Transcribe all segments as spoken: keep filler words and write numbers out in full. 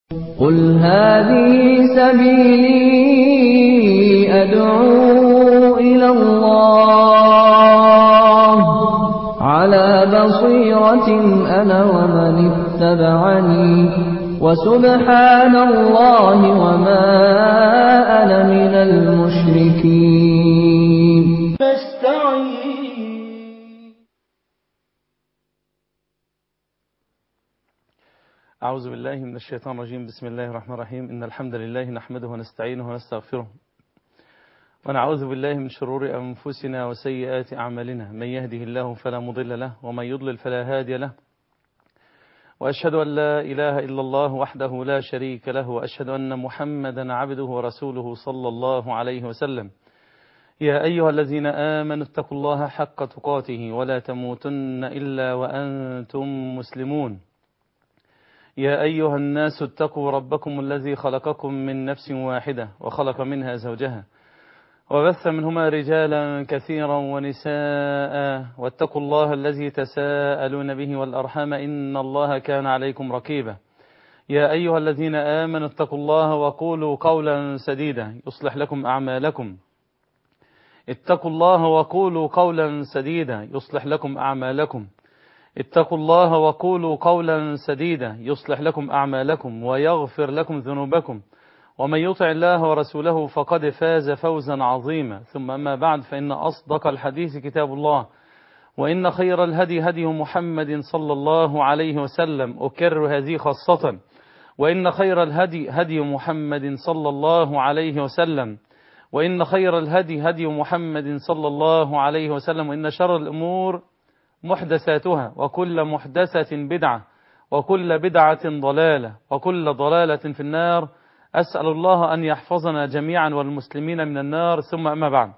قل هذه سبيلي أدعو إلى الله على بصيرة أنا ومن اتبعني وسبحان الله وما أنا من المشركين. أعوذ بالله من الشيطان الرجيم. بسم الله الرحمن الرحيم. إن الحمد لله نحمده ونستعينه ونستغفره ونعوذ بالله من شرور أنفسنا وسيئات أعمالنا. من يهده الله فلا مضل له ومن يضلل فلا هادي له، وأشهد أن لا إله إلا الله وحده لا شريك له، وأشهد أن محمدا عبده ورسوله صلى الله عليه وسلم. يا أيها الذين آمنوا اتقوا الله حق تقاته ولا تموتن إلا وأنتم مسلمون. يا أيها الناس اتقوا ربكم الذي خلقكم من نفس واحدة وخلق منها زوجها وبث منهما رجالا كثيرا ونساء، واتقوا الله الذي تساءلون به والأرحام إن الله كان عليكم رقيبا. يا أيها الذين آمنوا اتقوا الله وقولوا قولا سديدا يصلح لكم أعمالكم. اتقوا الله وقولوا قولا سديدا يصلح لكم أعمالكم. اتقوا الله وقولوا قولا سديدا يصلح لكم أعمالكم ويغفر لكم ذنوبكم، ومن يطع الله ورسوله فقد فاز فوزا عظيما. ثم أما بعد، فإن أصدق الحديث كتاب الله، وإن خير الهدي هدي محمد صلى الله عليه وسلم، أكرر هذه خاصة، وإن خير الهدي هدي محمد صلى الله عليه وسلم، وإن خير الهدي هدي محمد صلى الله عليه وسلم، وإن شر الأمور محدثاتها، وكل محدثة بدعة، وكل بدعة ضلالة، وكل ضلالة في النار. أسأل الله أن يحفظنا جميعا والمسلمين من النار. ثم أما بعد،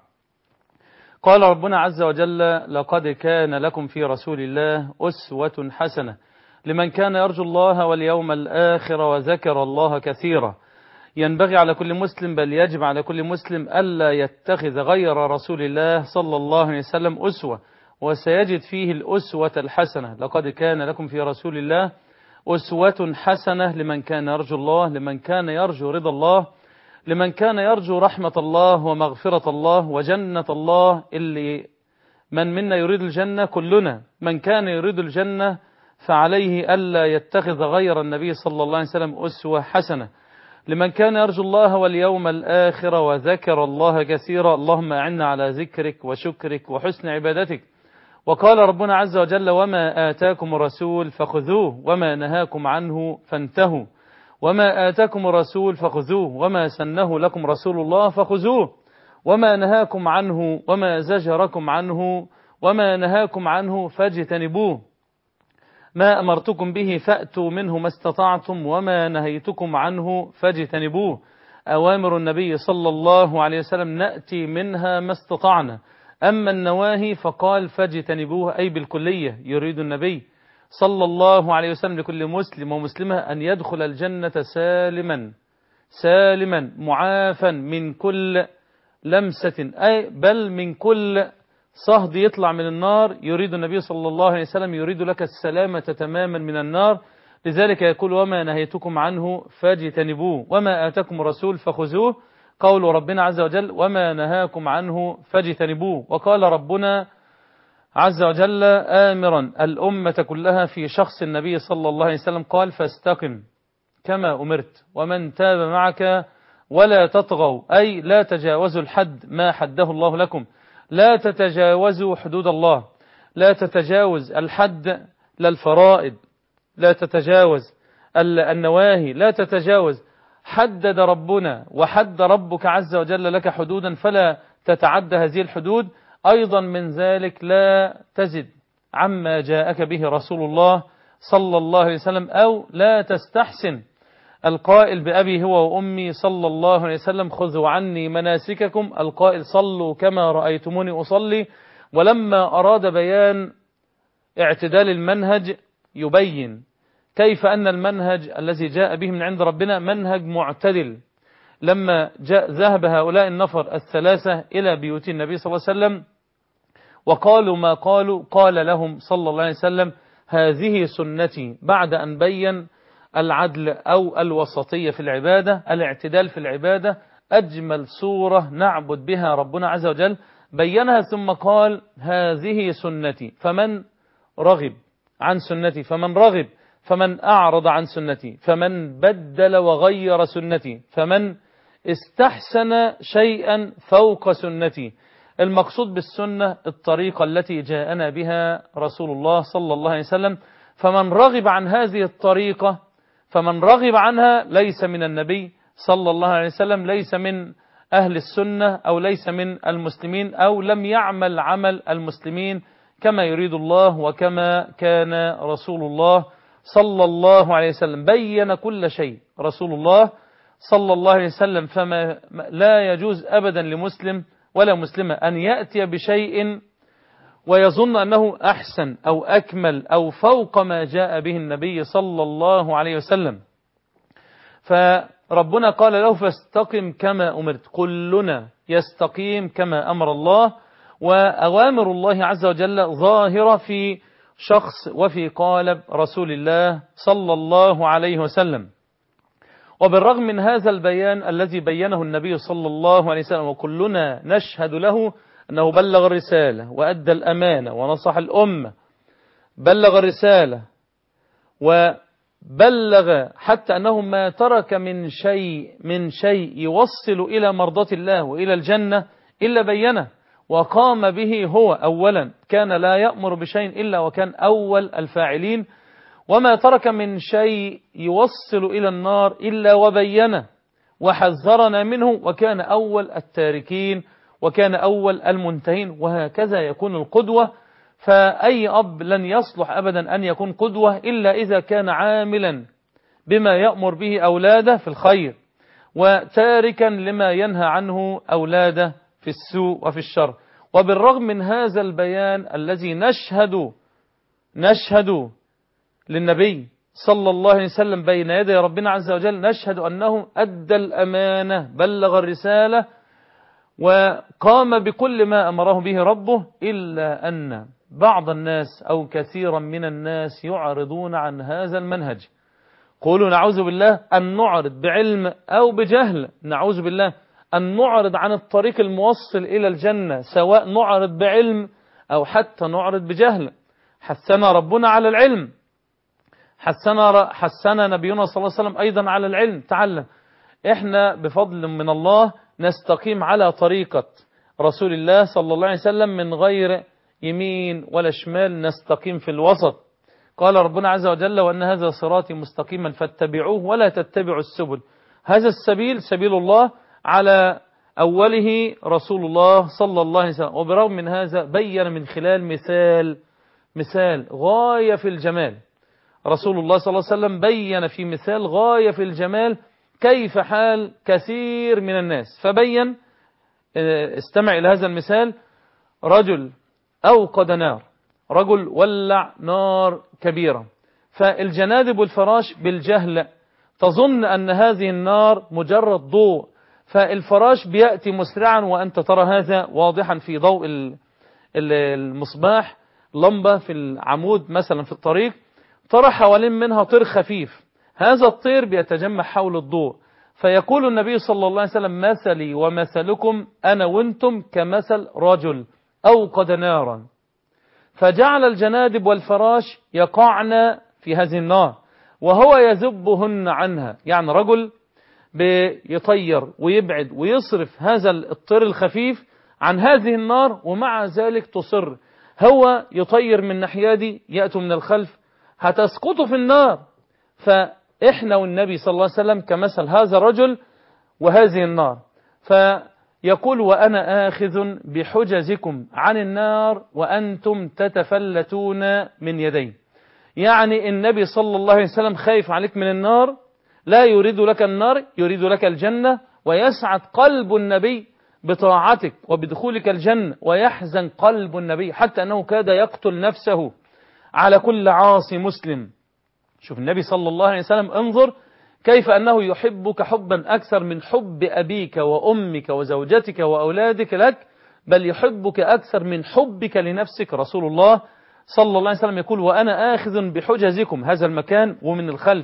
قال ربنا عز وجل: لقد كان لكم في رسول الله أسوة حسنة لمن كان يرجو الله واليوم الآخر وذكر الله كثيرا. ينبغي على كل مسلم، بل يجب على كل مسلم، ألا يتخذ غير رسول الله صلى الله عليه وسلم أسوة، وسيجد فيه الأسوة الحسنة. لقد كان لكم في رسول الله أسوة حسنة لمن كان يرجو الله، لمن كان يرجو رضا الله، لمن كان يرجو رحمة الله ومغفرة الله وجنة الله. اللي من منا يريد الجنة؟ كلنا. من كان يريد الجنة فعليه ألا يتخذ غير النبي صلى الله عليه وسلم أسوة حسنة. لمن كان يرجو الله واليوم الآخر وذكر الله كثيرا. اللهم أعنا على ذكرك وشكرك وحسن عبادتك. وقال ربنا عز وجل: وما آتاكم الرسول فخذوه وما نهاكم عنه فانتهوا. وما آتاكم الرسول فخذوه وما سنه لكم رسول الله فخذوه وما نهاكم عنه وما زجركم عنه وما نهاكم عنه فاجتنبوه. ما أمرتكم به فأتوا منه ما استطعتم وما نهيتكم عنه فاجتنبوه. أوامر النبي صلى الله عليه وسلم نأتي منها ما استطعنا، أما النواهي فقال فاجتنبوه، أي بالكلية. يريد النبي صلى الله عليه وسلم لكل مسلم ومسلمة أن يدخل الجنة سالما سالما معافا من كل لمسة، أي بل من كل صهد يطلع من النار. يريد النبي صلى الله عليه وسلم يريد لك السلامة تماما من النار. لذلك يقول: وما نهيتكم عنه فاجتنبوه وما آتاكم الرسول فخذوه. قول ربنا عز وجل: وما نهاكم عنه فاجتنبوه. وقال ربنا عز وجل آمرا الأمة كلها في شخص النبي صلى الله عليه وسلم، قال: فاستقم كما أمرت ومن تاب معك ولا تطغوا، أي لا تجاوزوا الحد ما حده الله لكم. لا تتجاوزوا حدود الله، لا تتجاوز الحد، لا الفرائض، لا تتجاوز النواهي، لا تتجاوز. حدد ربنا وحد ربك عز وجل لك حدودا فلا تتعدى هذه الحدود. أيضا من ذلك لا تزد عما جاءك به رسول الله صلى الله عليه وسلم، أو لا تستحسن. القائل بأبي هو وأمي صلى الله عليه وسلم: خذوا عني مناسككم. القائل: صلوا كما رأيتموني أصلي. ولما أراد بيان اعتدال المنهج يبين كيف أن المنهج الذي جاء به من عند ربنا منهج معتدل. لما جاء ذهب هؤلاء النفر الثلاثة إلى بيوت النبي صلى الله عليه وسلم وقالوا ما قالوا، قال لهم صلى الله عليه وسلم: هذه سنتي، بعد أن بين العدل أو الوسطية في العبادة، الاعتدال في العبادة، أجمل صورة نعبد بها ربنا عز وجل بينها ثم قال هذه سنتي فمن رغب عن سنتي فمن رغب فمن أعرض عن سنتي فمن بدل وغير سنتي فمن استحسن شيئا فوق سنتي. المقصود بالسنة الطريقة التي جاءنا بها رسول الله صلى الله عليه وسلم، فمن رغب عن هذه الطريقة فمن رغب عنها ليس من النبي صلى الله عليه وسلم، ليس من أهل السنة أو ليس من المسلمين أو لم يعمل عمل المسلمين كما يريد الله وكما كان رسول الله صلى الله عليه وسلم. بين كل شيء رسول الله صلى الله عليه وسلم، فما لا يجوز أبدا لمسلم ولا مسلمة أن يأتي بشيء ويظن أنه أحسن أو أكمل أو فوق ما جاء به النبي صلى الله عليه وسلم. فربنا قال له فاستقم كما أمرت، كلنا يستقيم كما أمر الله، وأوامر الله عز وجل ظاهرة في شخص وفي قالب رسول الله صلى الله عليه وسلم. وبالرغم من هذا البيان الذي بينه النبي صلى الله عليه وسلم وكلنا نشهد له أنه بلغ الرسالة وأدى الأمانة ونصح الأمة، بلغ الرسالة وبلغ حتى أنه ما ترك من شيء من شيء يوصل إلى مرضاة الله وإلى الجنة إلا بينه وقام به هو أولا، كان لا يأمر بشيء إلا وكان أول الفاعلين، وما ترك من شيء يوصل إلى النار إلا وبينه وحذرنا منه وكان أول التاركين وكان أول المنتهين. وهكذا يكون القدوة، فأي أب لن يصلح أبدا أن يكون قدوة إلا إذا كان عاملا بما يأمر به أولاده في الخير وتاركا لما ينهى عنه أولاده في السوء وفي الشر. وبالرغم من هذا البيان الذي نشهد نشهد للنبي صلى الله عليه وسلم بين يدي ربنا عز وجل، نشهد أنه أدى الأمانة بلغ الرسالة وقام بكل ما أمره به ربه، إلا أن بعض الناس أو كثيرا من الناس يعرضون عن هذا المنهج. قولوا نعوذ بالله أن نعرض بعلم أو بجهل، نعوذ بالله أن نعرض عن الطريق الموصل إلى الجنة، سواء نعرض بعلم أو حتى نعرض بجهل. حثنا ربنا على العلم، حثنا حثنا نبينا صلى الله عليه وسلم أيضا على العلم. تعلم، إحنا بفضل من الله نستقيم على طريقة رسول الله صلى الله عليه وسلم من غير يمين ولا شمال، نستقيم في الوسط. قال ربنا عز وجل وأن هذا صراطي مستقيما فاتبعوه ولا تتبعوا السبل. هذا السبيل سبيل الله، على أوله رسول الله صلى الله عليه وسلم. وبرغم من هذا بين من خلال مثال مثال غاية في الجمال، رسول الله صلى الله عليه وسلم بين في مثال غاية في الجمال كيف حال كثير من الناس. فبين، استمع إلى هذا المثال: رجل أوقد نار، رجل ولع نار كبيرة، فالجنادب والفراش بالجهل تظن أن هذه النار مجرد ضوء، فالفراش بيأتي مسرعا وأنت ترى هذا واضحا في ضوء المصباح، لمبة في العمود مثلا في الطريق، ترى حوالين منها طير خفيف، هذا الطير بيتجمع حول الضوء. فيقول النبي صلى الله عليه وسلم: مثلي ومثلكم أنا وانتم كمثل رجل أوقد نارا فجعل الجنادب والفراش يقعن في هذه النار وهو يذبهن عنها. يعني رجل بيطير ويبعد ويصرف هذا الطير الخفيف عن هذه النار، ومع ذلك تصر هو يطير من ناحية دي، يأتوا من الخلف هتسقطوا في النار. فإحنا والنبي صلى الله عليه وسلم كمثل هذا الرجل وهذه النار. فيقول: وأنا آخذ بحجزكم عن النار وأنتم تتفلتون من يدي. يعني النبي صلى الله عليه وسلم خايف عليك من النار، لا يريد لك النار، يريد لك الجنة، ويسعد قلب النبي بطاعتك وبدخولك الجنة، ويحزن قلب النبي حتى أنه كاد يقتل نفسه على كل عاصي مسلم. شوف النبي صلى الله عليه وسلم، انظر كيف أنه يحبك حبا أكثر من حب أبيك وأمك وزوجتك وأولادك لك، بل يحبك أكثر من حبك لنفسك. رسول الله صلى الله عليه وسلم يقول: وأنا آخذ بحجزكم، هذا المكان ومن الخلف،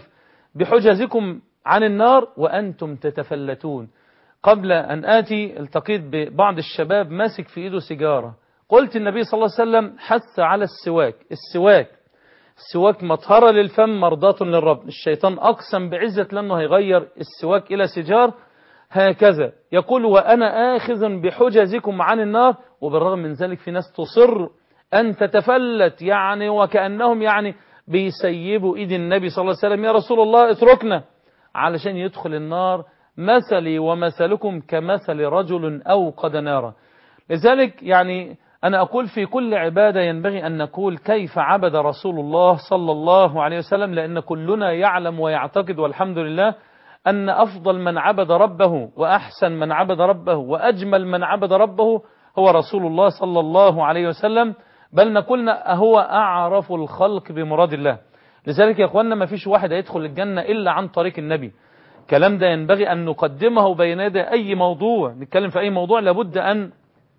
بحجزكم عن النار وأنتم تتفلتون. قبل أن آتي التقيت ببعض الشباب ماسك في إيده سيجارة، قلت النبي صلى الله عليه وسلم حث على السواك. السواك السواك مطهرة للفم مرضاة للرب. الشيطان أقسم بعزة لأنه هيغير السواك إلى سيجار. هكذا يقول وأنا آخذ بحجزكم عن النار، وبالرغم من ذلك في ناس تصر أن تتفلت، يعني وكأنهم يعني بيسيبوا إيد النبي صلى الله عليه وسلم، يا رسول الله اتركنا علشان يدخل النار. مثلي ومثلكم كمثل رجل أوقد نارا. لذلك يعني أنا أقول في كل عبادة ينبغي أن نقول كيف عبد رسول الله صلى الله عليه وسلم، لأن كلنا يعلم ويعتقد والحمد لله أن أفضل من عبد ربه وأحسن من عبد ربه وأجمل من عبد ربه هو رسول الله صلى الله عليه وسلم، بل نقول هو أعرف الخلق بمراد الله. لذلك يا أخوانا ما فيش واحد يدخل الجنة إلا عن طريق النبي. الكلام ده ينبغي أن نقدمه بين يدي أي موضوع نتكلم في أي موضوع، لابد أن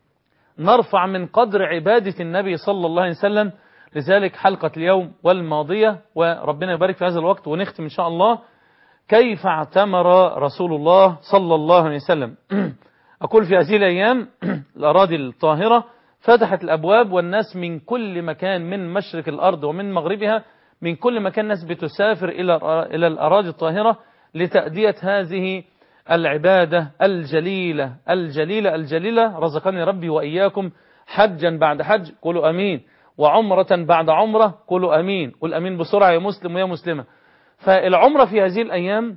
نرفع من قدر عبادة النبي صلى الله عليه وسلم. لذلك حلقة اليوم والماضية، وربنا يبارك في هذا الوقت ونختم إن شاء الله، كيف اعتمر رسول الله صلى الله عليه وسلم. أقول في هذه الأيام الأراضي الطاهرة فتحت الأبواب، والناس من كل مكان، من مشرق الأرض ومن مغربها، من كل مكان ناس بتسافر إلى إلى الأراضي الطاهرة لتأدية هذه العبادة الجليلة الجليلة الجليلة. رزقني ربي وإياكم حجا بعد حج، قولوا أمين، وعمرة بعد عمرة، قولوا أمين. قل أمين بسرعة يا مسلم ويا مسلمة. فالعمرة في هذه الأيام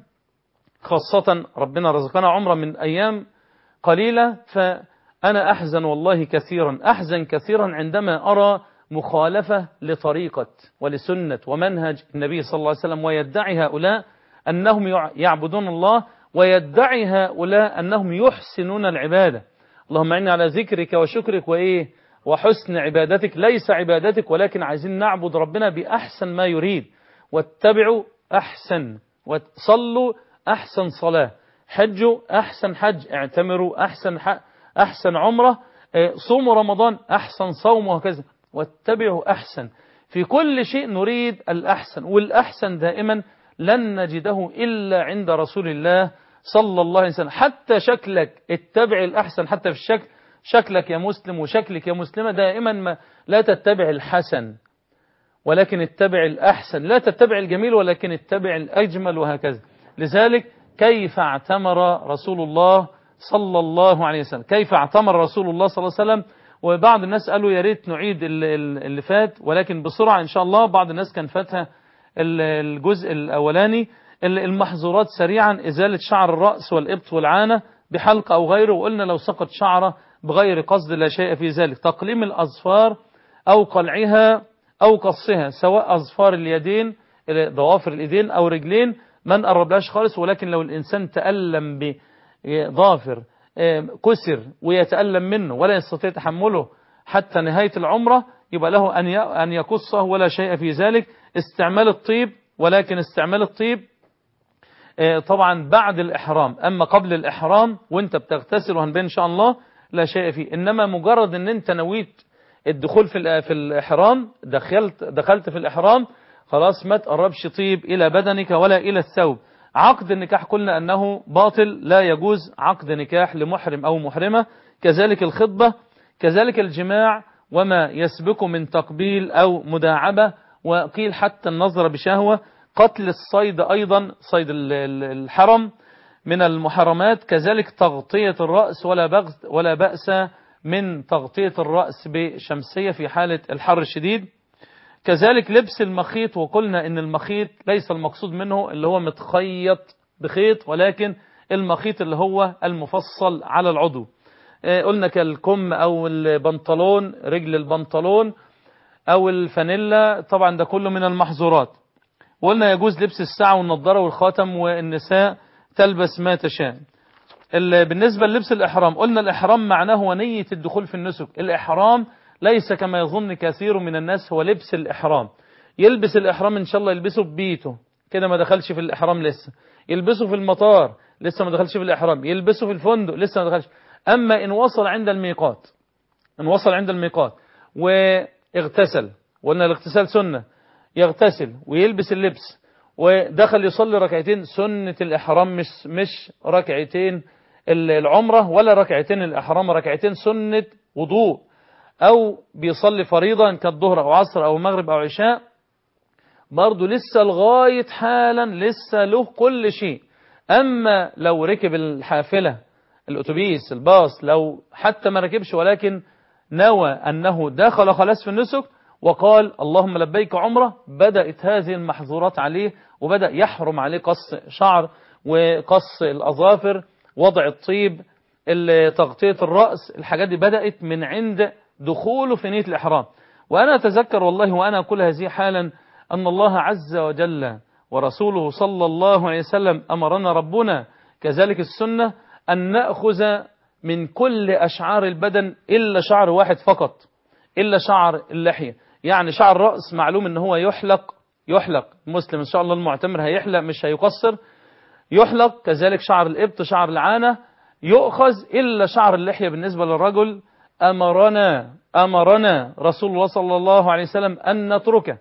خاصة ربنا رزقنا عمرة من أيام قليلة، فأنا أحزن والله كثيرا، أحزن كثيرا عندما أرى مخالفة لطريقة ولسنة ومنهج النبي صلى الله عليه وسلم، ويدعي هؤلاء أنهم يعبدون الله، ويدعي هؤلاء أنهم يحسنون العبادة. اللهم إني على ذكرك وشكرك وإيه وحسن عبادتك، ليس عبادتك، ولكن عايزين نعبد ربنا بأحسن ما يريد. واتبعوا أحسن، وصلوا أحسن صلاة، حجوا أحسن حج، اعتمروا أحسن أحسن عمرة، صوموا رمضان أحسن صوم، وهكذا. واتبعوا أحسن في كل شيء، نريد الأحسن، والأحسن دائما لن نجده إلا عند رسول الله صلى الله عليه وسلم. حتى شكلك اتبع الأحسن، حتى في الشكل، شكلك يا مسلم وشكلك يا مسلمة دائما ما لا تتبع الحسن ولكن اتبع الأحسن، لا تتبع الجميل ولكن اتبع الأجمل، وهكذا. لذلك كيف اعتمر رسول الله صلى الله عليه وسلم، كيف اعتمر رسول الله صلى الله عليه وسلم. وبعض الناس قالوا يا ريت نعيد اللي فات، ولكن بسرعة إن شاء الله. بعض الناس كان فاتها الجزء الأولاني. المحظورات سريعا: إزالة شعر الرأس والإبط والعانة بحلقة أو غيره، وقلنا لو سقط شعره بغير قصد لا شيء في ذلك. تقليم الأظفار أو قلعها أو قصها، سواء أظفار اليدين، ضوافر اليدين أو رجلين، ما نقربلاش خالص. ولكن لو الإنسان تألم بضافر كسر ويتألم منه ولا يستطيع تحمله حتى نهاية العمرة، يبقى له أن يقصه ولا شيء في ذلك. استعمال الطيب، ولكن استعمال الطيب طبعا بعد الإحرام، أما قبل الإحرام وانت بتغتسل وهنبين إن شاء الله لا شيء فيه. إنما مجرد أن انت نويت الدخول في في الإحرام، دخلت دخلت في الإحرام، خلاص ما تقربش طيب إلى بدنك ولا إلى الثوب. عقد النكاح قلنا أنه باطل، لا يجوز عقد نكاح لمحرم أو محرمة. كذلك الخطبة، كذلك الجماع وما يسبق من تقبيل أو مداعبة، وقيل حتى النظر بشهوة. قتل الصيد أيضا، صيد الحرم من المحرمات. كذلك تغطية الرأس، ولا بغز ولا بأس من تغطية الرأس بشمسية في حالة الحر الشديد. كذلك لبس المخيط، وقلنا ان المخيط ليس المقصود منه اللي هو متخيط بخيط، ولكن المخيط اللي هو المفصل على العضو. قلنا كالكم او البنطلون، رجل البنطلون او الفانيلا، طبعا ده كله من المحظورات. وقلنا يجوز لبس الساعة والنضارة والخاتم، والنساء تلبس ما تشاء. بالنسبة للبس الإحرام، قلنا الإحرام معناه ونية الدخول في النسك. الإحرام ليس كما يظن كثير من الناس هو لبس الإحرام. يلبس الإحرام إن شاء الله يلبسه ببيته كده ما دخلش في الإحرام لسه، يلبسه في المطار لسه ما دخلش في الإحرام، يلبسه في الفندق لسه ما دخلش. أما إن وصل عند الميقات، إن وصل عند الميقات واغتسل، وقلنا الاغتسال سنة، يغتسل ويلبس اللبس ودخل يصلي ركعتين سنة الإحرام، مش مش ركعتين العمرة ولا ركعتين الإحرام، ركعتين سنة وضوء، أو بيصلي فريضة إن كانت ظهر أو عصر أو مغرب أو عشاء، برضه لسه لغاية حالا لسه له كل شيء. أما لو ركب الحافلة الأتوبيس الباص، لو حتى ما ركبش ولكن نوى أنه دخل خلاص في النسك وقال اللهم لبيك عمرة، بدأت هذه المحظورات عليه، وبدأ يحرم عليه قص شعر وقص الأظافر، وضع الطيب، تغطية الرأس، الحاجات دي بدأت من عند دخوله في نية الإحرام. وأنا أتذكر والله وأنا أقول هذه حالا أن الله عز وجل ورسوله صلى الله عليه وسلم أمرنا ربنا كذلك السنة أن نأخذ من كل أشعار البدن إلا شعر واحد فقط، إلا شعر اللحية. يعني شعر الرأس معلوم أنه هو يحلق يحلق مسلم إن شاء الله المعتمر هيحلق مش هيقصر، يحلق. كذلك شعر الإبط، شعر العانة يؤخذ، إلا شعر اللحية بالنسبة للرجل أمرنا أمرنا رسول الله صلى الله عليه وسلم أن نتركه.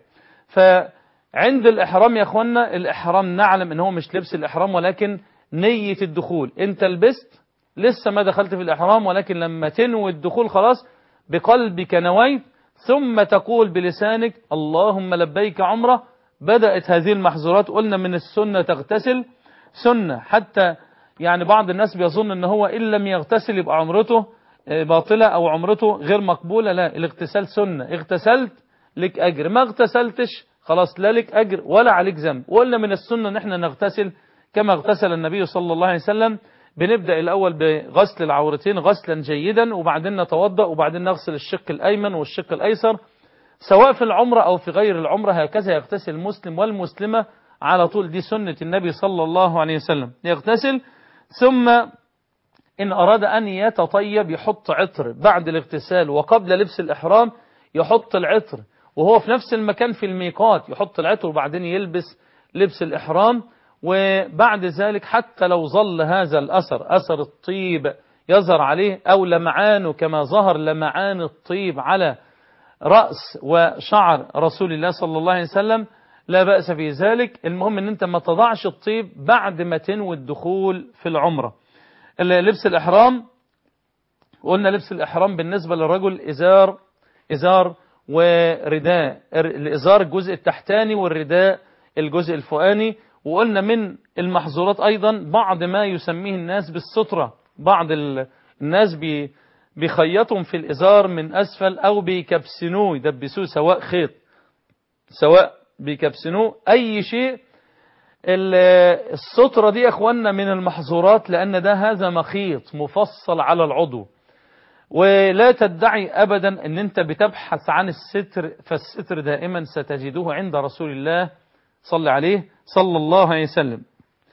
فعند الإحرام يا أخوانا، الإحرام نعلم أنه مش لبس الإحرام ولكن نية الدخول. أنت لبست لسه ما دخلت في الإحرام، ولكن لما تنوي الدخول خلاص بقلبك نويت، ثم تقول بلسانك اللهم لبيك عمرة. بدأت هذه المحظورات. قلنا من السنة تغتسل، سنة، حتى يعني بعض الناس بيظن ان هو ان لم يغتسل يبقى عمرته باطلة او عمرته غير مقبولة. لا، الاغتسال سنة، اغتسلت لك اجر، ما اغتسلتش خلاص لا لك اجر ولا عليك ذنب. وقلنا من السنة ان احنا نغتسل كما اغتسل النبي صلى الله عليه وسلم. بنبدأ الاول بغسل العورتين غسلا جيدا، وبعدين نتوضأ، وبعدين نغسل الشق الايمن والشق الايسر، سواء في العمرة او في غير العمرة. هكذا يغتسل المسلم والمسلمة على طول، دي سنة النبي صلى الله عليه وسلم. يغتسل، ثم إن أراد أن يتطيب يحط عطر بعد الاغتسال وقبل لبس الإحرام، يحط العطر وهو في نفس المكان في الميقات، يحط العطر وبعدين يلبس لبس الإحرام. وبعد ذلك حتى لو ظل هذا الأثر أثر الطيب يظهر عليه أو لمعانه كما ظهر لمعان الطيب على رأس وشعر رسول الله صلى الله عليه وسلم، لا بأس في ذلك. المهم ان انت ما تضعش الطيب بعد ما تنوي الدخول في العمرة. لبس الإحرام، قلنا لبس الإحرام بالنسبة للرجل إزار إزار ورداء، الإزار الجزء التحتاني والرداء الجزء الفوقاني. وقلنا من المحظورات أيضا بعض ما يسميه الناس بالسترة، بعض الناس بيخيطهم في الإزار من أسفل أو بيكبسنوه يدبسوه، سواء خيط سواء بيكبسنوه أي شيء. السترة دي يا أخوانا من المحظورات، لأن ده هذا مخيط مفصل على العضو. ولا تدعي أبدا أن أنت بتبحث عن الستر، فالستر دائما ستجده عند رسول الله صلى عليه صلى الله عليه وسلم.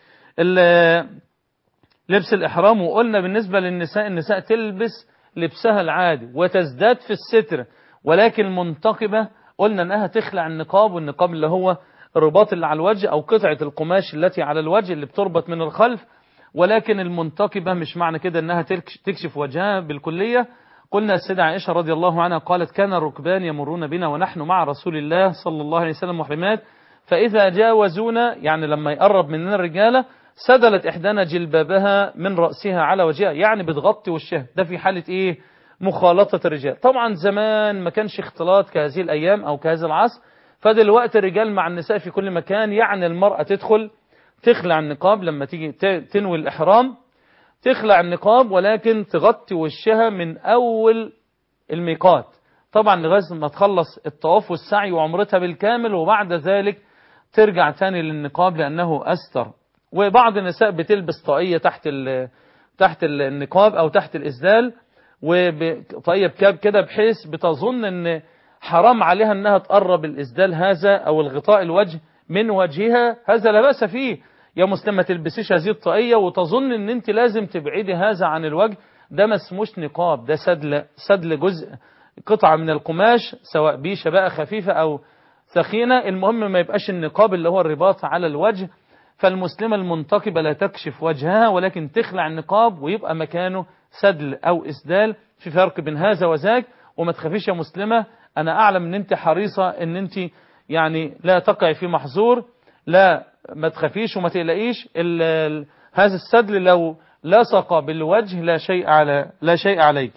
لبس الإحرام، وقلنا بالنسبة للنساء، النساء تلبس لبسها العادي وتزداد في الستر، ولكن المنتقبة قلنا أنها تخلع النقاب، والنقاب اللي هو الرباط اللي على الوجه أو قطعة القماش التي على الوجه اللي بتربط من الخلف. ولكن المنتقبة مش معنى كده أنها تكشف وجهها بالكلية. قلنا السيدة عائشة رضي الله عنها قالت كان الركبان يمرون بنا ونحن مع رسول الله صلى الله عليه وسلم محرمات، فإذا جاوزونا يعني لما يقرب مننا الرجالة سدلت إحدانا جلبابها من رأسها على وجهها، يعني بتغطي وشها. ده في حالة إيه؟ مخالطة الرجال. طبعا زمان ما كانش اختلاط كهذه الأيام أو كهذا العصر، فدلوقتي الرجال مع النساء في كل مكان. يعني المرأة تدخل تخلع النقاب لما تيجي تنوي الإحرام، تخلع النقاب ولكن تغطي وشها من أول الميقات طبعا لغاية ما تخلص الطواف والسعي وعمرتها بالكامل، وبعد ذلك ترجع تاني للنقاب لأنه أستر. وبعض النساء بتلبس طاقية تحت تحت النقاب أو تحت الإسدال، وطيب كاب كده بحيث بتظن أن حرام عليها أنها تقرب الإسدال هذا أو الغطاء الوجه من وجهها. هذا لا بأس فيه يا مسلمة، تلبسيش هذه الطاقية وتظن أن أنت لازم تبعدي هذا عن الوجه. ده ما اسموش نقاب، ده سدل سدل جزء قطعة من القماش، سواء بيشة بقى خفيفة أو ثخينة، المهم ما يبقاش النقاب اللي هو الرباط على الوجه. فالمسلمة المنتقبة لا تكشف وجهها ولكن تخلع النقاب ويبقى مكانه سدل أو إسدال. في فرق بين هذا وذاك. وما تخافيش يا مسلمة، أنا أعلم أن أنت حريصة أن أنت يعني لا تقع في محظور، لا ما تخافيش وما تقلقيش، هذا السدل لو لصق بالوجه لا شيء على لا شيء عليك.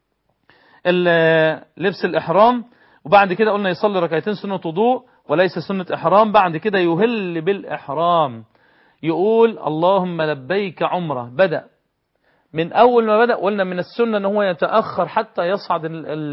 لبس الإحرام، وبعد كده قلنا يصلي ركعتين سنة وضوء وليس سنة إحرام. بعد كده يهل بالإحرام، يقول اللهم لبيك عمره. بدأ من أول ما بدأ، قلنا من السنة أنه هو يتأخر حتى يصعد ال ال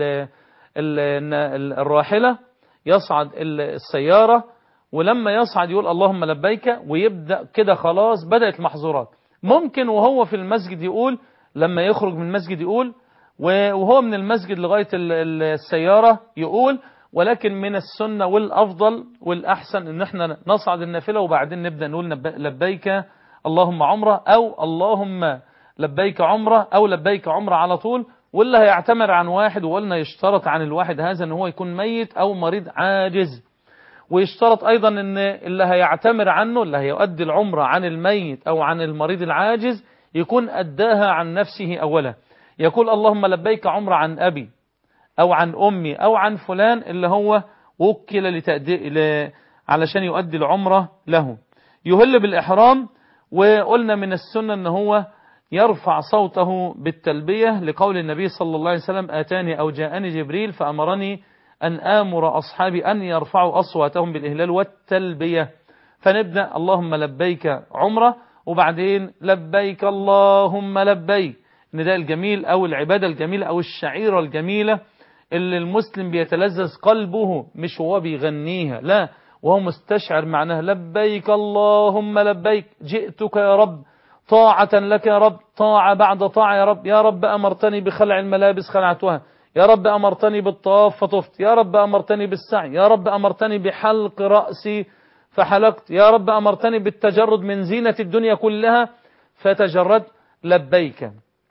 ال ال الراحلة، يصعد السيارة، ولما يصعد يقول اللهم لبيك، ويبدأ كده خلاص بدأت المحظورات. ممكن وهو في المسجد يقول، لما يخرج من المسجد يقول، وهو من المسجد لغاية السيارة يقول، ولكن من السنة والأفضل والأحسن ان احنا نصعد النافلة وبعدين نبدأ نقول لبيك اللهم عمره، أو اللهم لبيك عمره، أو لبيك عمره على طول. واللي هيعتمر عن واحد، وقلنا يشترط عن الواحد هذا ان هو يكون ميت أو مريض عاجز، ويشترط أيضا ان اللي هيعتمر عنه، اللي هيؤدي العمرة عن الميت أو عن المريض العاجز، يكون أداها عن نفسه أولا. يقول اللهم لبيك عمرة عن أبي أو عن أمي أو عن فلان اللي هو وكل لتأدي علشان يؤدي العمرة له. يهل بالإحرام، وقلنا من السنة أنه هو يرفع صوته بالتلبية لقول النبي صلى الله عليه وسلم آتاني أو جاءني جبريل فأمرني أن آمر أصحابي أن يرفعوا أصواتهم بالإهلال والتلبية. فنبدأ اللهم لبيك عمرة، وبعدين لبيك اللهم لبيك، النداء الجميل أو العبادة الجميلة أو الشعيرة الجميلة اللي المسلم بيتلذذ قلبه، مش هو بيغنيها، لا، وهو مستشعر معناها لبيك اللهم لبيك، جئتك يا رب، طاعة لك يا رب، طاعة بعد طاعة يا رب. يا رب أمرتني بخلع الملابس خلعتها، يا رب أمرتني بالطواف فطفت، يا رب أمرتني بالسعي، يا رب أمرتني بحلق رأسي فحلقت، يا رب أمرتني بالتجرد من زينة الدنيا كلها فتجرد. لبيك